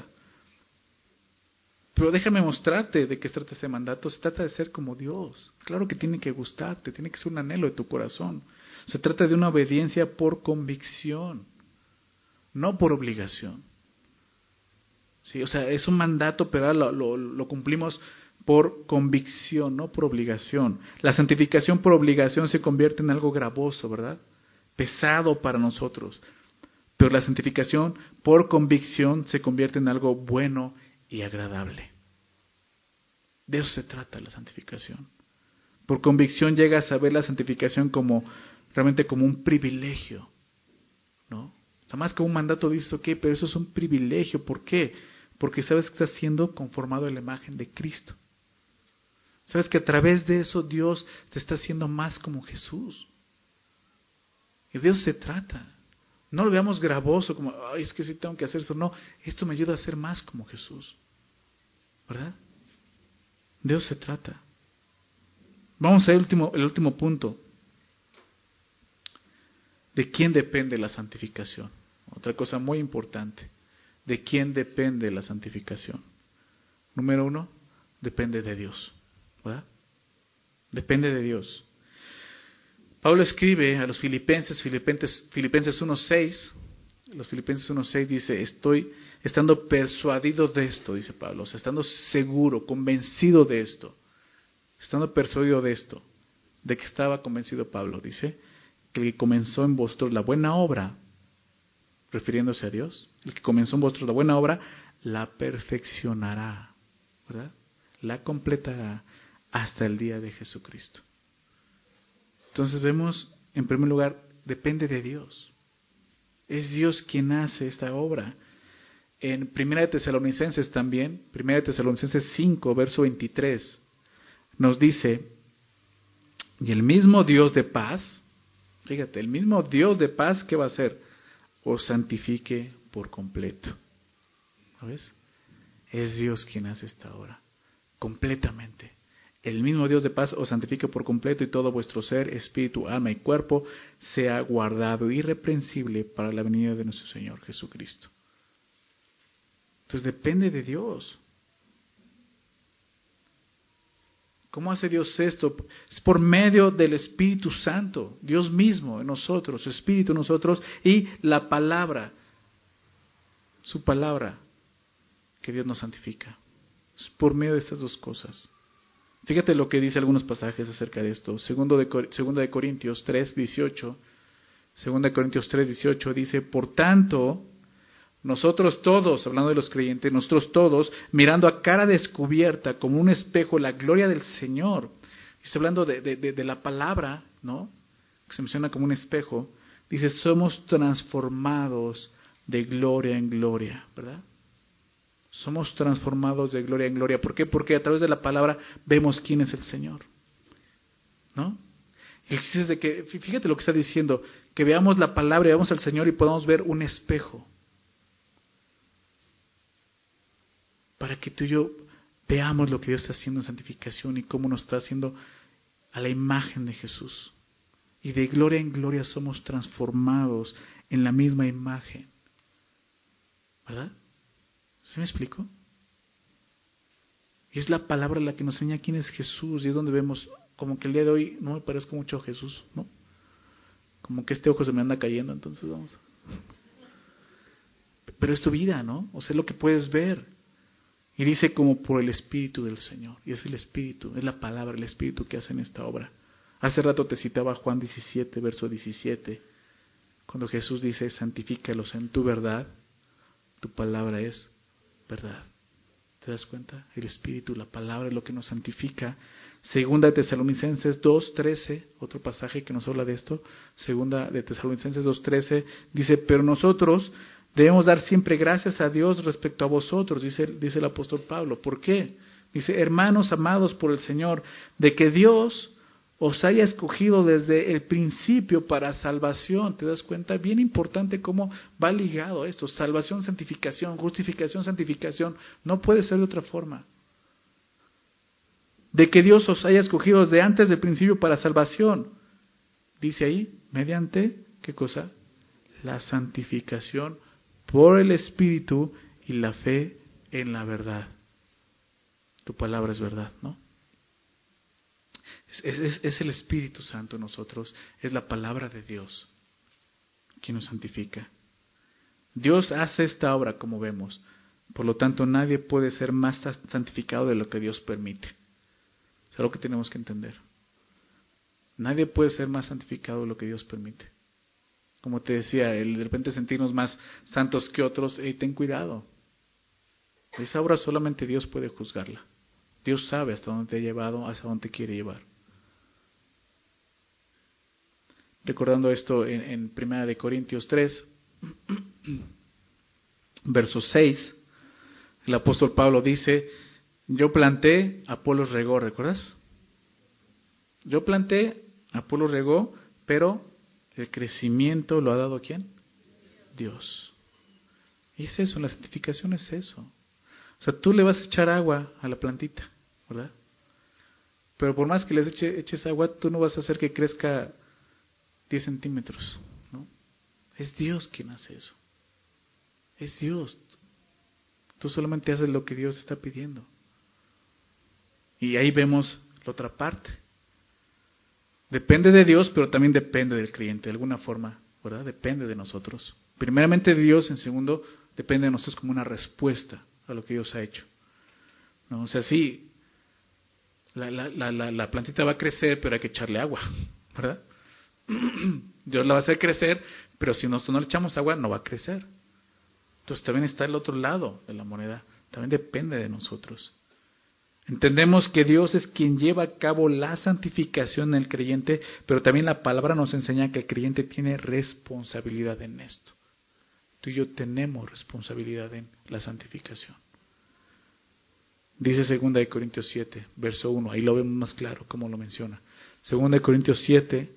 Pero déjame mostrarte de qué se trata este mandato. Se trata de ser como Dios. Claro que tiene que gustarte, tiene que ser un anhelo de tu corazón. Se trata de una obediencia por convicción, no por obligación. Sí, o sea, es un mandato, pero lo, lo, lo cumplimos por convicción, no por obligación. La santificación por obligación se convierte en algo gravoso, ¿verdad? Pesado para nosotros. Pero la santificación por convicción se convierte en algo bueno y agradable. De eso se trata la santificación. Por convicción llegas a ver la santificación como realmente como un privilegio, ¿no? O sea, más que un mandato dices, ok, pero eso es un privilegio. ¿Por qué? Porque sabes que estás siendo conformado a la imagen de Cristo. Sabes que a través de eso Dios te está haciendo más como Jesús. Y de eso se trata. No lo veamos gravoso, como, ay, es que sí tengo que hacer eso. No, esto me ayuda a ser más como Jesús. ¿Verdad? De eso se trata. Vamos al último, el último punto. ¿De quién depende la santificación? Otra cosa muy importante. ¿De quién depende la santificación? Número uno, depende de Dios. ¿Verdad? Depende de Dios. Pablo escribe a los filipenses, Filipenses, Filipenses uno seis, los Filipenses uno seis dice, estoy estando persuadido de esto, dice Pablo, o sea, estando seguro, convencido de esto, estando persuadido de esto, de que estaba convencido Pablo, dice, que el que comenzó en vosotros la buena obra, refiriéndose a Dios, el que comenzó en vosotros la buena obra, la perfeccionará, ¿verdad? La completará hasta el día de Jesucristo. Entonces vemos, en primer lugar, depende de Dios. Es Dios quien hace esta obra. En Primera de Tesalonicenses también, Primera de Tesalonicenses cinco, verso veintitrés, nos dice, y el mismo Dios de paz, fíjate, el mismo Dios de paz, ¿qué va a hacer? Os santifique por completo. ¿Sabes? Es Dios quien hace esta obra, completamente. El mismo Dios de paz os santifique por completo y todo vuestro ser, espíritu, alma y cuerpo sea guardado irreprensible para la venida de nuestro Señor Jesucristo. Entonces depende de Dios. ¿Cómo hace Dios esto? Es por medio del Espíritu Santo, Dios mismo en nosotros, su Espíritu en nosotros y la palabra, su palabra, que Dios nos santifica. Es por medio de estas dos cosas. Fíjate lo que dice algunos pasajes acerca de esto. Segundo de, segunda de Corintios tres, dieciocho. Segunda de Corintios tres, dieciocho dice, por tanto, nosotros todos, hablando de los creyentes, nosotros todos, mirando a cara descubierta como un espejo la gloria del Señor. Está hablando de, de, de, de la palabra, ¿no? Que se menciona como un espejo. Dice, somos transformados de gloria en gloria, ¿verdad? Somos transformados de gloria en gloria. ¿Por qué? Porque a través de la palabra vemos quién es el Señor, ¿no? Y de que, fíjate lo que está diciendo, que veamos la palabra y veamos al Señor y podamos ver un espejo. Para que tú y yo veamos lo que Dios está haciendo en santificación y cómo nos está haciendo a la imagen de Jesús. Y de gloria en gloria somos transformados en la misma imagen. ¿Verdad? ¿Sí me explico? Y es la palabra la que nos enseña quién es Jesús. Y es donde vemos, como que el día de hoy no me parezco mucho a Jesús, ¿no? Como que este ojo se me anda cayendo, entonces vamos. Pero es tu vida, ¿no? O sea, es lo que puedes ver. Y dice como por el Espíritu del Señor. Y es el Espíritu, es la palabra, el Espíritu que hace en esta obra. Hace rato te citaba Juan diecisiete, verso diecisiete. Cuando Jesús dice, santifícalos en tu verdad. Tu palabra es verdad. ¿Te das cuenta? El Espíritu, la palabra es lo que nos santifica. Segunda de Tesalonicenses dos, trece, otro pasaje que nos habla de esto. Segunda de Tesalonicenses dos, trece, dice, pero nosotros debemos dar siempre gracias a Dios respecto a vosotros, dice, dice el apóstol Pablo. ¿Por qué? Dice, hermanos amados por el Señor, de que Dios os haya escogido desde el principio para salvación. ¿Te das cuenta? Bien importante cómo va ligado esto. Salvación, santificación, justificación, santificación. No puede ser de otra forma. de que Dios os haya escogido desde antes del principio para salvación. Dice ahí, mediante, ¿qué cosa? La santificación por el Espíritu y la fe en la verdad. Tu palabra es verdad, ¿no? Es, es, es el Espíritu Santo en nosotros, es la palabra de Dios quien nos santifica. Dios hace esta obra como vemos, por lo tanto nadie puede ser más santificado de lo que Dios permite. Es algo que tenemos que entender. Nadie puede ser más santificado de lo que Dios permite. Como te decía, el de repente sentirnos más santos que otros, hey, ten cuidado. Esa obra solamente Dios puede juzgarla. Dios sabe hasta dónde te ha llevado, hasta dónde te quiere llevar. Recordando esto en, en Primera de Corintios tres, verso seis, el apóstol Pablo dice, yo planté, Apolos regó, ¿recuerdas? Yo planté, Apolos regó, pero el crecimiento lo ha dado ¿quién? Dios. Y es eso, la santificación es eso. O sea, tú le vas a echar agua a la plantita, ¿verdad? Pero por más que les eche, eches agua, tú no vas a hacer que crezca diez centímetros, ¿no? Es Dios quien hace eso. Es Dios. Tú solamente haces lo que Dios está pidiendo. Y ahí vemos la otra parte. Depende de Dios, pero también depende del creyente, de alguna forma, ¿verdad? Depende de nosotros. Primeramente de Dios, en segundo, depende de nosotros como una respuesta a lo que Dios ha hecho. ¿No? O sea, sí, la, la, la, la, la plantita va a crecer, pero hay que echarle agua, ¿verdad? Dios la va a hacer crecer, pero si nosotros no le echamos agua, no va a crecer. Entonces también está el otro lado de la moneda. También depende de nosotros. Entendemos que Dios es quien lleva a cabo la santificación en el creyente, pero también la palabra nos enseña que el creyente tiene responsabilidad en esto. Tú y yo tenemos responsabilidad en la santificación. Dice segunda de Corintios siete, verso uno, ahí lo vemos más claro cómo lo menciona. segunda de Corintios siete,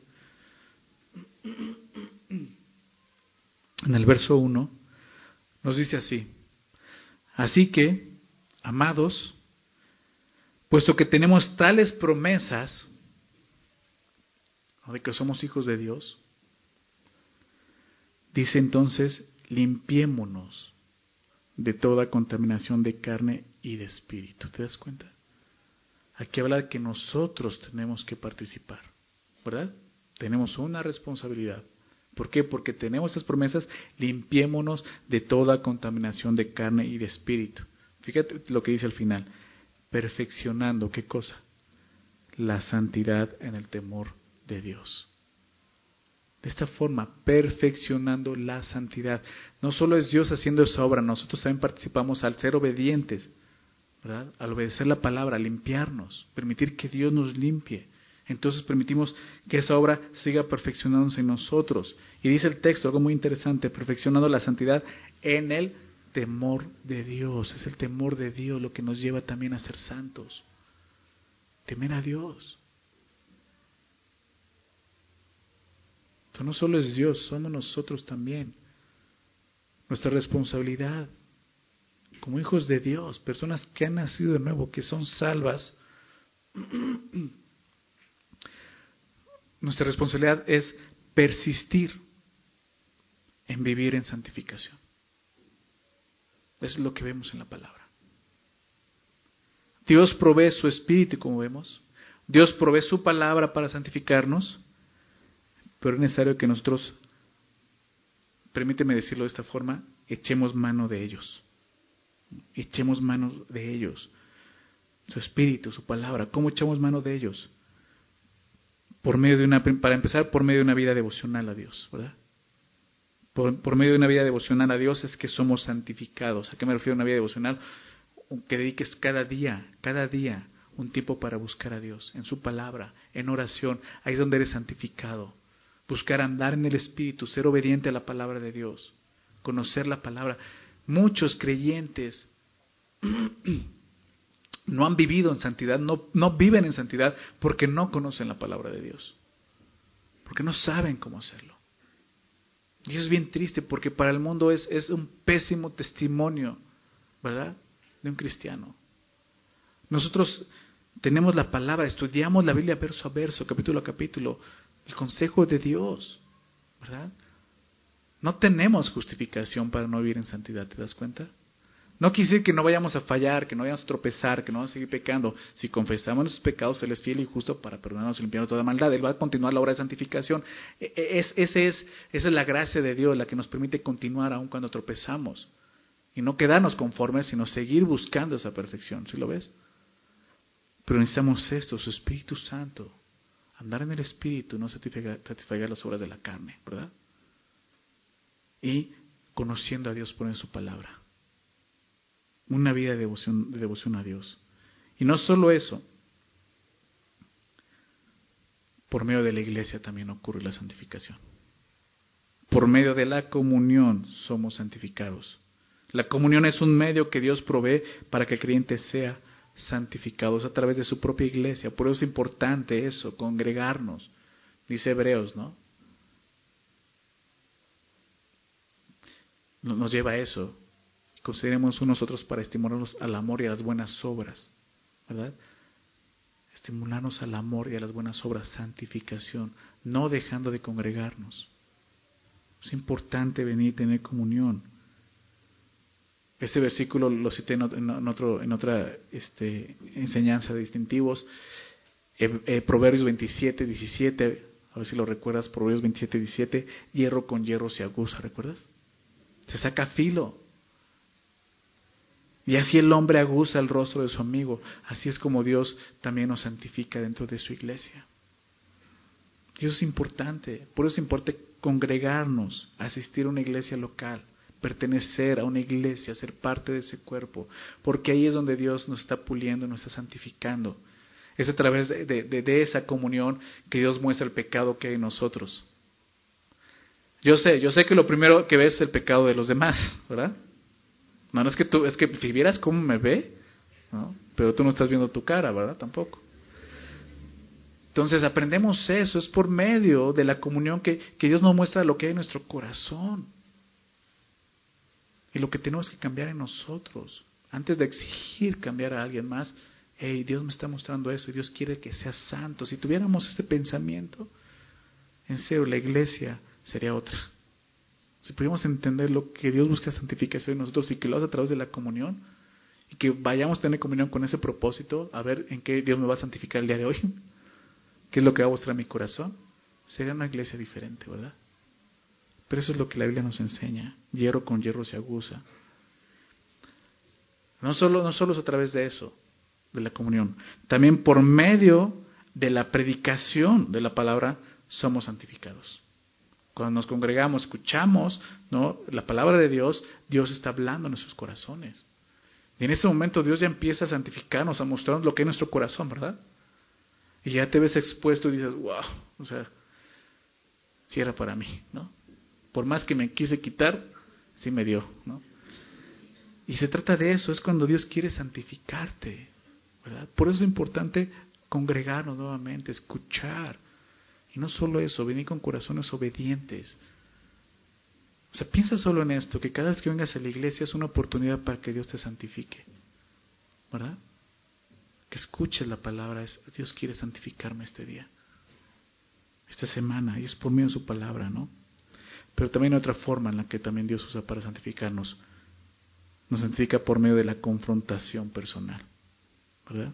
en el verso uno, nos dice así, así que, amados, puesto que tenemos tales promesas de que somos hijos de Dios, dice entonces, limpiémonos de toda contaminación de carne y de espíritu. ¿Te das cuenta? Aquí habla de que nosotros tenemos que participar, ¿verdad? Tenemos una responsabilidad. ¿Por qué? Porque tenemos estas promesas, limpiémonos de toda contaminación de carne y de espíritu. Fíjate lo que dice al final. Perfeccionando, ¿qué cosa? La santidad en el temor de Dios. De esta forma, perfeccionando la santidad. No solo es Dios haciendo esa obra, nosotros también participamos al ser obedientes, ¿verdad? Al obedecer la palabra, a limpiarnos, permitir que Dios nos limpie. Entonces permitimos que esa obra siga perfeccionándose en nosotros. Y dice el texto, algo muy interesante, perfeccionando la santidad en el temor de Dios. Es el temor de Dios lo que nos lleva también a ser santos. Temer a Dios. Esto no solo es Dios, somos nosotros también. Nuestra responsabilidad como hijos de Dios, personas que han nacido de nuevo, que son salvas. Nuestra responsabilidad es persistir en vivir en santificación. Eso es lo que vemos en la palabra. Dios provee su espíritu, como vemos. Dios provee su palabra para santificarnos, pero es necesario que nosotros, permíteme decirlo de esta forma, echemos mano de ellos. Echemos mano de ellos. Su espíritu, su palabra. ¿Cómo echamos mano de ellos? Por medio de una, para empezar, por medio de una vida devocional a Dios, ¿verdad? Por, por medio de una vida devocional a Dios es que somos santificados. ¿A qué me refiero a una vida devocional? Que dediques cada día, cada día, un tiempo para buscar a Dios, en su palabra, en oración. Ahí es donde eres santificado. Buscar andar en el Espíritu, ser obediente a la palabra de Dios, conocer la palabra. Muchos creyentes no han vivido en santidad, no, no viven en santidad porque no conocen la palabra de Dios, porque no saben cómo hacerlo. Y eso es bien triste porque para el mundo es, es un pésimo testimonio, ¿verdad?, de un cristiano. Nosotros Tenemos la palabra, estudiamos la Biblia verso a verso, capítulo a capítulo, el consejo de Dios, ¿verdad? No tenemos justificación para no vivir en santidad, ¿te das cuenta? No quiere decir que no vayamos a fallar, que no vayamos a tropezar, que no vamos a seguir pecando. Si confesamos nuestros pecados, Él es fiel y justo para perdonarnos y limpiarnos de toda maldad. Él va a continuar la obra de santificación. Es, ese es, esa es la gracia de Dios, la que nos permite continuar aun cuando tropezamos. Y no quedarnos conformes, sino seguir buscando esa perfección. ¿Sí lo ves? Pero necesitamos esto, su Espíritu Santo. Andar en el Espíritu, no satisfacer, satisfacer las obras de la carne, ¿verdad? Y conociendo a Dios por en su palabra. Una vida de devoción, de devoción a Dios. Y no solo eso, por medio de la iglesia también ocurre la santificación. Por medio de la comunión somos santificados. La comunión es un medio que Dios provee para que el creyente sea santificado, es a través de su propia iglesia. Por eso es importante eso, congregarnos. Dice Hebreos, ¿no? Nos lleva a eso. Consideremos unos otros para estimularnos al amor y a las buenas obras, ¿verdad? Estimularnos al amor y a las buenas obras, santificación, no dejando de congregarnos. Es importante venir y tener comunión. Este versículo lo cité en, en, otro, en otra este, enseñanza de distintivos, eh, eh, Proverbios veintisiete, diecisiete, a ver si lo recuerdas, Proverbios veintisiete, diecisiete, hierro con hierro se aguza, ¿recuerdas? Se saca filo. Y así el hombre aguza el rostro de su amigo. Así es como Dios también nos santifica dentro de su iglesia. Dios es importante. Por eso es importante congregarnos, asistir a una iglesia local, pertenecer a una iglesia, ser parte de ese cuerpo. Porque ahí es donde Dios nos está puliendo, nos está santificando. Es a través de, de, de esa comunión que Dios muestra el pecado que hay en nosotros. Yo sé, yo sé que lo primero que ves es el pecado de los demás, ¿verdad? No, no es que tú, es que si vieras cómo me ve, ¿no? Pero tú no estás viendo tu cara, ¿verdad? Tampoco. Entonces aprendemos eso, es por medio de la comunión que, que Dios nos muestra lo que hay en nuestro corazón. Y lo que tenemos que cambiar en nosotros. Antes de exigir cambiar a alguien más, hey, Dios me está mostrando eso y Dios quiere que seas santo. Si tuviéramos este pensamiento, en serio, la iglesia sería otra. Si pudiéramos entender lo que Dios busca santificación en nosotros y que lo hace a través de la comunión, y que vayamos a tener comunión con ese propósito, a ver en qué Dios me va a santificar el día de hoy, qué es lo que va a mostrar mi corazón, sería una iglesia diferente, ¿verdad? Pero eso es lo que la Biblia nos enseña. Hierro con hierro se aguza. No solo, no solo es a través de eso, de la comunión, también por medio de la predicación de la palabra somos santificados. Cuando nos congregamos, escuchamos, ¿no?, la palabra de Dios, Dios está hablando en nuestros corazones. Y en ese momento Dios ya empieza a santificarnos, a mostrarnos lo que hay en nuestro corazón, ¿verdad? Y ya te ves expuesto y dices, wow, o sea, sí era para mí, ¿no? Por más que me quise quitar, sí me dio, ¿no? Y se trata de eso, es cuando Dios quiere santificarte, ¿verdad? Por eso es importante congregarnos nuevamente, escuchar. Y no solo eso, venir con corazones obedientes. O sea, piensa solo en esto, que cada vez que vengas a la iglesia es una oportunidad para que Dios te santifique, ¿verdad? Que escuches la palabra, es, Dios quiere santificarme este día, esta semana, y es por medio de su palabra, ¿no? Pero también hay otra forma en la que también Dios usa para santificarnos. Nos santifica por medio de la confrontación personal, ¿verdad?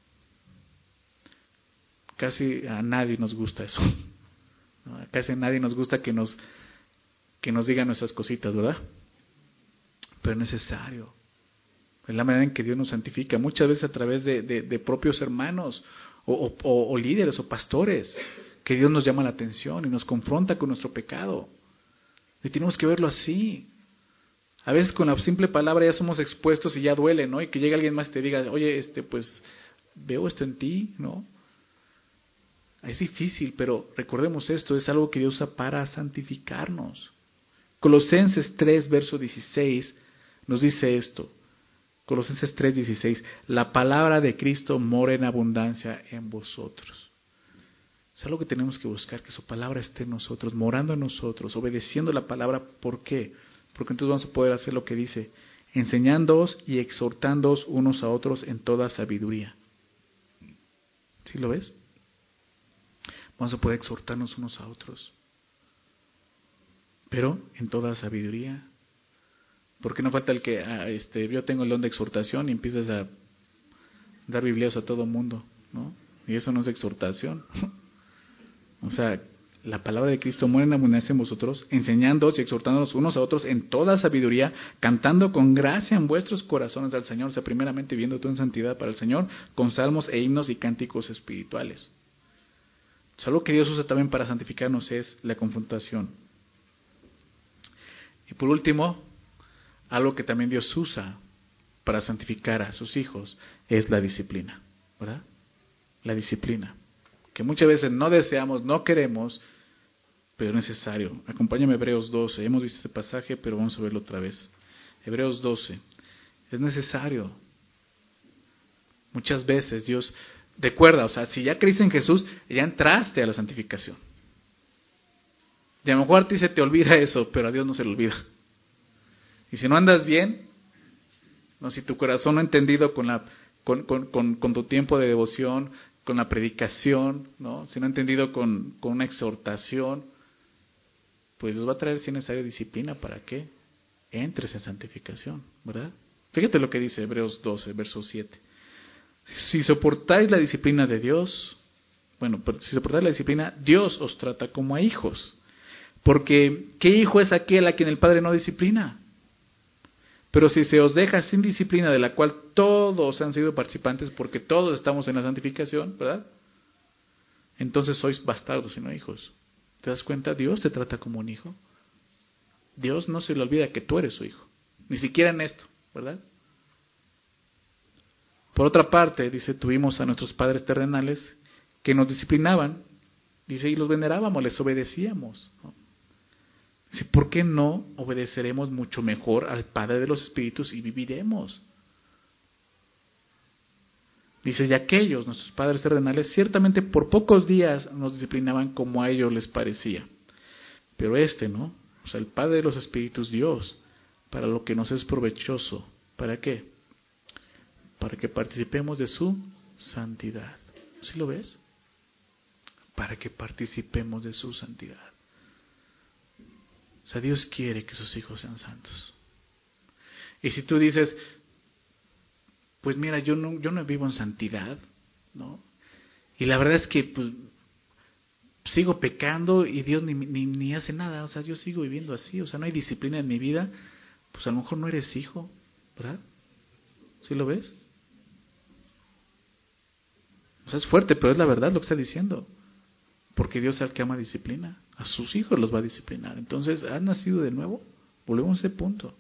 Casi a nadie nos gusta eso, ¿no? Casi a nadie nos gusta que nos, que nos digan nuestras cositas, ¿verdad? Pero es necesario. Es la manera en que Dios nos santifica, muchas veces a través de, de, de propios hermanos o, o, o líderes o pastores, que Dios nos llama la atención y nos confronta con nuestro pecado. Y tenemos que verlo así. A veces con la simple palabra ya somos expuestos y ya duele, ¿no? Y que llegue alguien más y te diga, oye, este, pues veo esto en ti, ¿no? Es difícil, pero recordemos esto, es algo que Dios usa para santificarnos. Colosenses tres, verso dieciséis, nos dice esto. Colosenses tres, dieciséis, la palabra de Cristo mora en abundancia en vosotros. Es algo que tenemos que buscar, que su palabra esté en nosotros, morando en nosotros, obedeciendo la palabra. ¿Por qué? Porque entonces vamos a poder hacer lo que dice, enseñándoos y exhortándoos unos a otros en toda sabiduría. ¿Sí lo ves? Vamos a poder exhortarnos unos a otros. Pero en toda sabiduría. Porque no falta el que, ah, este, yo tengo el don de exhortación y empiezas a dar biblias a todo mundo, ¿no? Y eso no es exhortación. O sea, la palabra de Cristo muere en abundancia en vosotros, enseñándoos y exhortándonos unos a otros en toda sabiduría, cantando con gracia en vuestros corazones al Señor. O sea, primeramente viviendo todo en santidad para el Señor, con salmos e himnos y cánticos espirituales. O sea, algo que Dios usa también para santificarnos es la confrontación. Y por último, algo que también Dios usa para santificar a sus hijos es la disciplina, ¿verdad? La disciplina, que muchas veces no deseamos, no queremos, pero es necesario. Acompáñame a Hebreos doce, hemos visto este pasaje, pero vamos a verlo otra vez. Hebreos doce, es necesario. Muchas veces Dios, recuerda, o sea, si ya creíste en Jesús, ya entraste a la santificación. Y a lo mejor a ti se te olvida eso, pero a Dios no se le olvida. Y si no andas bien, no, si tu corazón no ha entendido con, la, con, con, con, con tu tiempo de devoción, con la predicación, ¿no? Si no ha entendido con, con una exhortación, pues Dios va a traer si es necesario disciplina para que entres en santificación, ¿verdad? Fíjate lo que dice Hebreos doce, verso siete. Si soportáis la disciplina de Dios, bueno, si soportáis la disciplina, Dios os trata como a hijos. Porque, ¿qué hijo es aquel a quien el Padre no disciplina? Pero si se os deja sin disciplina, de la cual todos han sido participantes, porque todos estamos en la santificación, ¿verdad? Entonces sois bastardos y no hijos. ¿Te das cuenta? Dios te trata como un hijo. Dios no se le olvida que tú eres su hijo. Ni siquiera en esto, ¿verdad? Por otra parte, dice, tuvimos a nuestros padres terrenales que nos disciplinaban. Dice, y los venerábamos, les obedecíamos, ¿no? Dice, ¿por qué no obedeceremos mucho mejor al Padre de los Espíritus y viviremos? Dice, y aquellos, nuestros padres terrenales, ciertamente por pocos días nos disciplinaban como a ellos les parecía. Pero este, ¿no? O sea, el Padre de los Espíritus, Dios, para lo que nos es provechoso. ¿Para qué? Para que participemos de su santidad. ¿Sí lo ves? Para que participemos de su santidad. O sea, Dios quiere que sus hijos sean santos. Y si tú dices, pues mira, yo no, yo no vivo en santidad, ¿no? Y la verdad es que pues, sigo pecando y Dios ni, ni, ni hace nada, o sea, yo sigo viviendo así, o sea, no hay disciplina en mi vida, pues a lo mejor no eres hijo, ¿verdad? ¿Sí lo ves? O sea, es fuerte, pero es la verdad lo que está diciendo. Porque Dios es el que ama disciplina. A sus hijos los va a disciplinar. Entonces, ¿has nacido de nuevo? Volvemos a ese punto.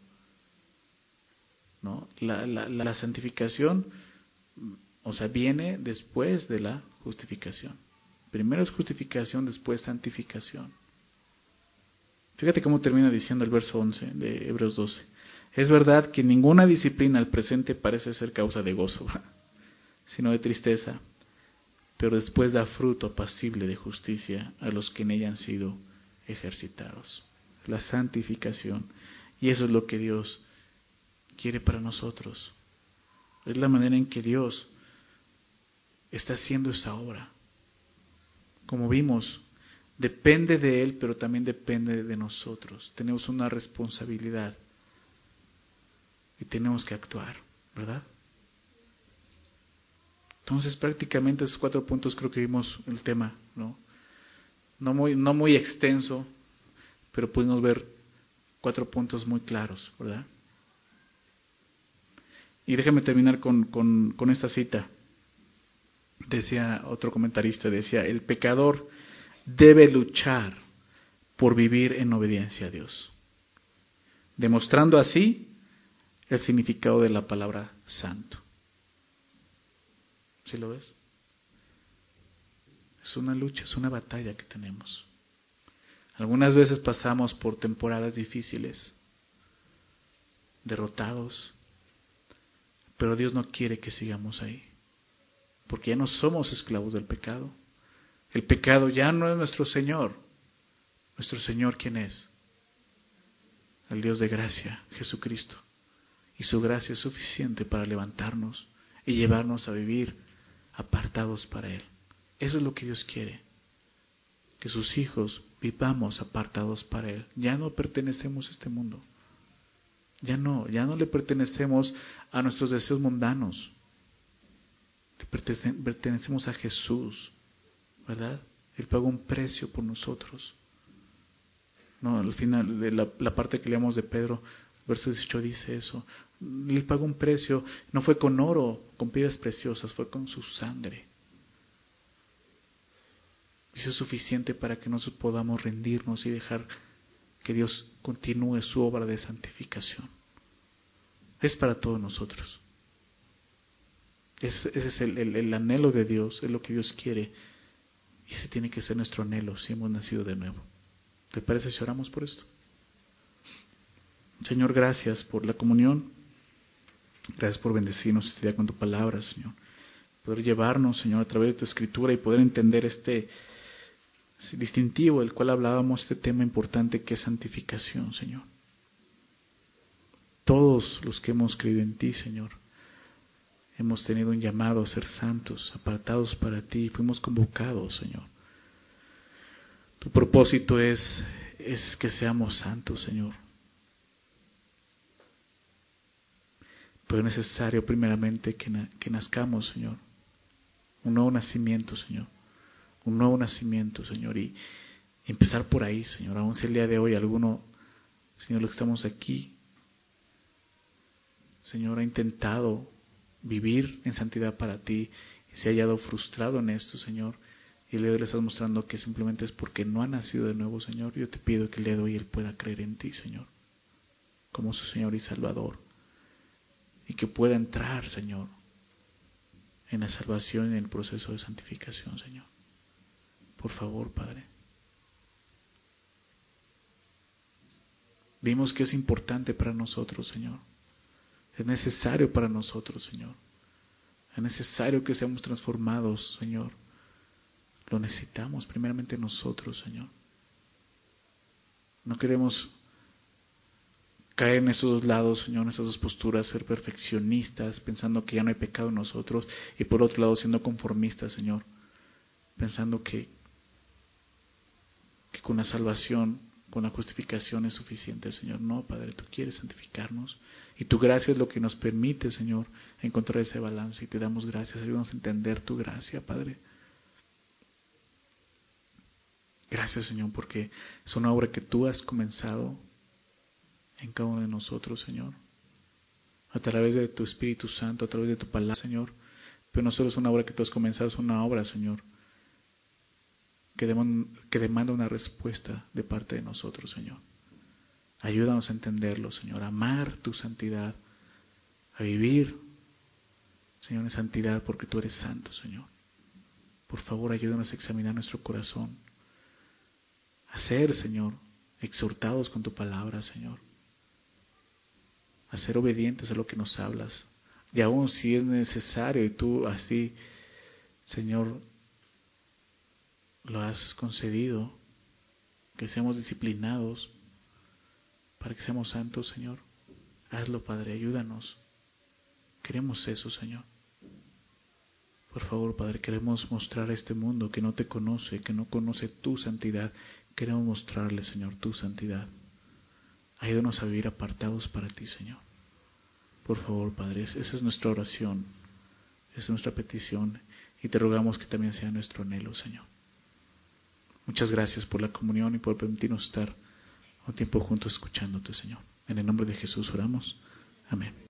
¿No? La, la, la santificación, o sea, viene después de la justificación. Primero es justificación, después santificación. Fíjate cómo termina diciendo el verso once de Hebreos doce. Es verdad que ninguna disciplina al presente parece ser causa de gozo, sino de tristeza, pero después da fruto apacible de justicia a los que en ella han sido ejercitados. La santificación. Y eso es lo que Dios quiere para nosotros. Es la manera en que Dios está haciendo esa obra. Como vimos, depende de Él, pero también depende de nosotros. Tenemos una responsabilidad y tenemos que actuar, ¿verdad? Entonces, prácticamente esos cuatro puntos creo que vimos el tema, ¿no? No muy, no muy extenso, pero pudimos ver cuatro puntos muy claros, ¿verdad? Y déjame terminar con, con, con esta cita. Decía otro comentarista, decía, el pecador debe luchar por vivir en obediencia a Dios, demostrando así el significado de la palabra santo. ¿Sí lo ves? Es una lucha, es una batalla que tenemos. Algunas veces pasamos por temporadas difíciles, derrotados, pero Dios no quiere que sigamos ahí, porque ya no somos esclavos del pecado. El pecado ya no es nuestro Señor. Nuestro Señor, ¿quién es? El Dios de gracia, Jesucristo. Y su gracia es suficiente para levantarnos y llevarnos a vivir apartados para Él. Eso es lo que Dios quiere. Que sus hijos vivamos apartados para Él. Ya no pertenecemos a este mundo. Ya no, ya no le pertenecemos a nuestros deseos mundanos. Le pertenecemos a Jesús, ¿verdad? Él pagó un precio por nosotros. No, al final de la, la parte que leamos de Pedro, verso dieciocho dice eso. Él pagó un precio, no fue con oro, con piedras preciosas, fue con su sangre. Eso es suficiente para que nosotros podamos rendirnos y dejar que Dios continúe su obra de santificación. Es para todos nosotros. Ese, ese es el, el, el anhelo de Dios, es lo que Dios quiere. Y ese tiene que ser nuestro anhelo si hemos nacido de nuevo. ¿Te parece si oramos por esto? Señor, gracias por la comunión. Gracias por bendecirnos este día con tu palabra, Señor. Poder llevarnos, Señor, a través de tu escritura y poder entender este distintivo del cual hablábamos, este tema importante que es santificación, Señor. Todos los que hemos creído en ti, Señor, hemos tenido un llamado a ser santos, apartados para ti, fuimos convocados, Señor. Tu propósito es, es que seamos santos, Señor. Pero es necesario primeramente que, na, que nazcamos, Señor. Un nuevo nacimiento, Señor. Un nuevo nacimiento, Señor. Y, y empezar por ahí, Señor. Aún si el día de hoy alguno, Señor, lo que estamos aquí, Señor, ha intentado vivir en santidad para ti y se ha hallado frustrado en esto, Señor. Y el día de hoy le estás mostrando que simplemente es porque no ha nacido de nuevo, Señor. Yo te pido que el día de hoy él pueda creer en ti, Señor, como su Señor y Salvador. Y que pueda entrar, Señor, en la salvación y en el proceso de santificación, Señor. Por favor, Padre. Vimos que es importante para nosotros, Señor. Es necesario para nosotros, Señor. Es necesario que seamos transformados, Señor. Lo necesitamos primeramente nosotros, Señor. No queremos caer en esos dos lados, Señor, en esas dos posturas, ser perfeccionistas, pensando que ya no hay pecado en nosotros, y por otro lado siendo conformistas, Señor, pensando que, que con la salvación, con la justificación es suficiente, Señor. No, Padre, tú quieres santificarnos, y tu gracia es lo que nos permite, Señor, encontrar ese balance, y te damos gracias. Ayúdanos a entender tu gracia, Padre. Gracias, Señor, porque es una obra que tú has comenzado en cada uno de nosotros, Señor, a través de tu Espíritu Santo, a través de tu palabra, Señor. Pero no solo es una obra que tú has comenzado, es una obra, Señor, que demanda, que demanda una respuesta de parte de nosotros, Señor. Ayúdanos a entenderlo, Señor, a amar tu santidad, a vivir, Señor, en santidad, porque tú eres santo, Señor. Por favor, ayúdanos a examinar nuestro corazón, a ser, Señor, exhortados con tu palabra, Señor, a ser obedientes a lo que nos hablas. Y aún si es necesario y tú así, Señor, lo has concedido, que seamos disciplinados para que seamos santos, Señor. Hazlo, Padre, ayúdanos. Queremos eso, Señor. Por favor, Padre, queremos mostrar a este mundo que no te conoce, que no conoce tu santidad. Queremos mostrarle, Señor, tu santidad. Ayúdanos a vivir apartados para ti, Señor. Por favor, Padre, esa es nuestra oración, esa es nuestra petición, y te rogamos que también sea nuestro anhelo, Señor. Muchas gracias por la comunión y por permitirnos estar un tiempo juntos escuchándote, Señor. En el nombre de Jesús oramos. Amén.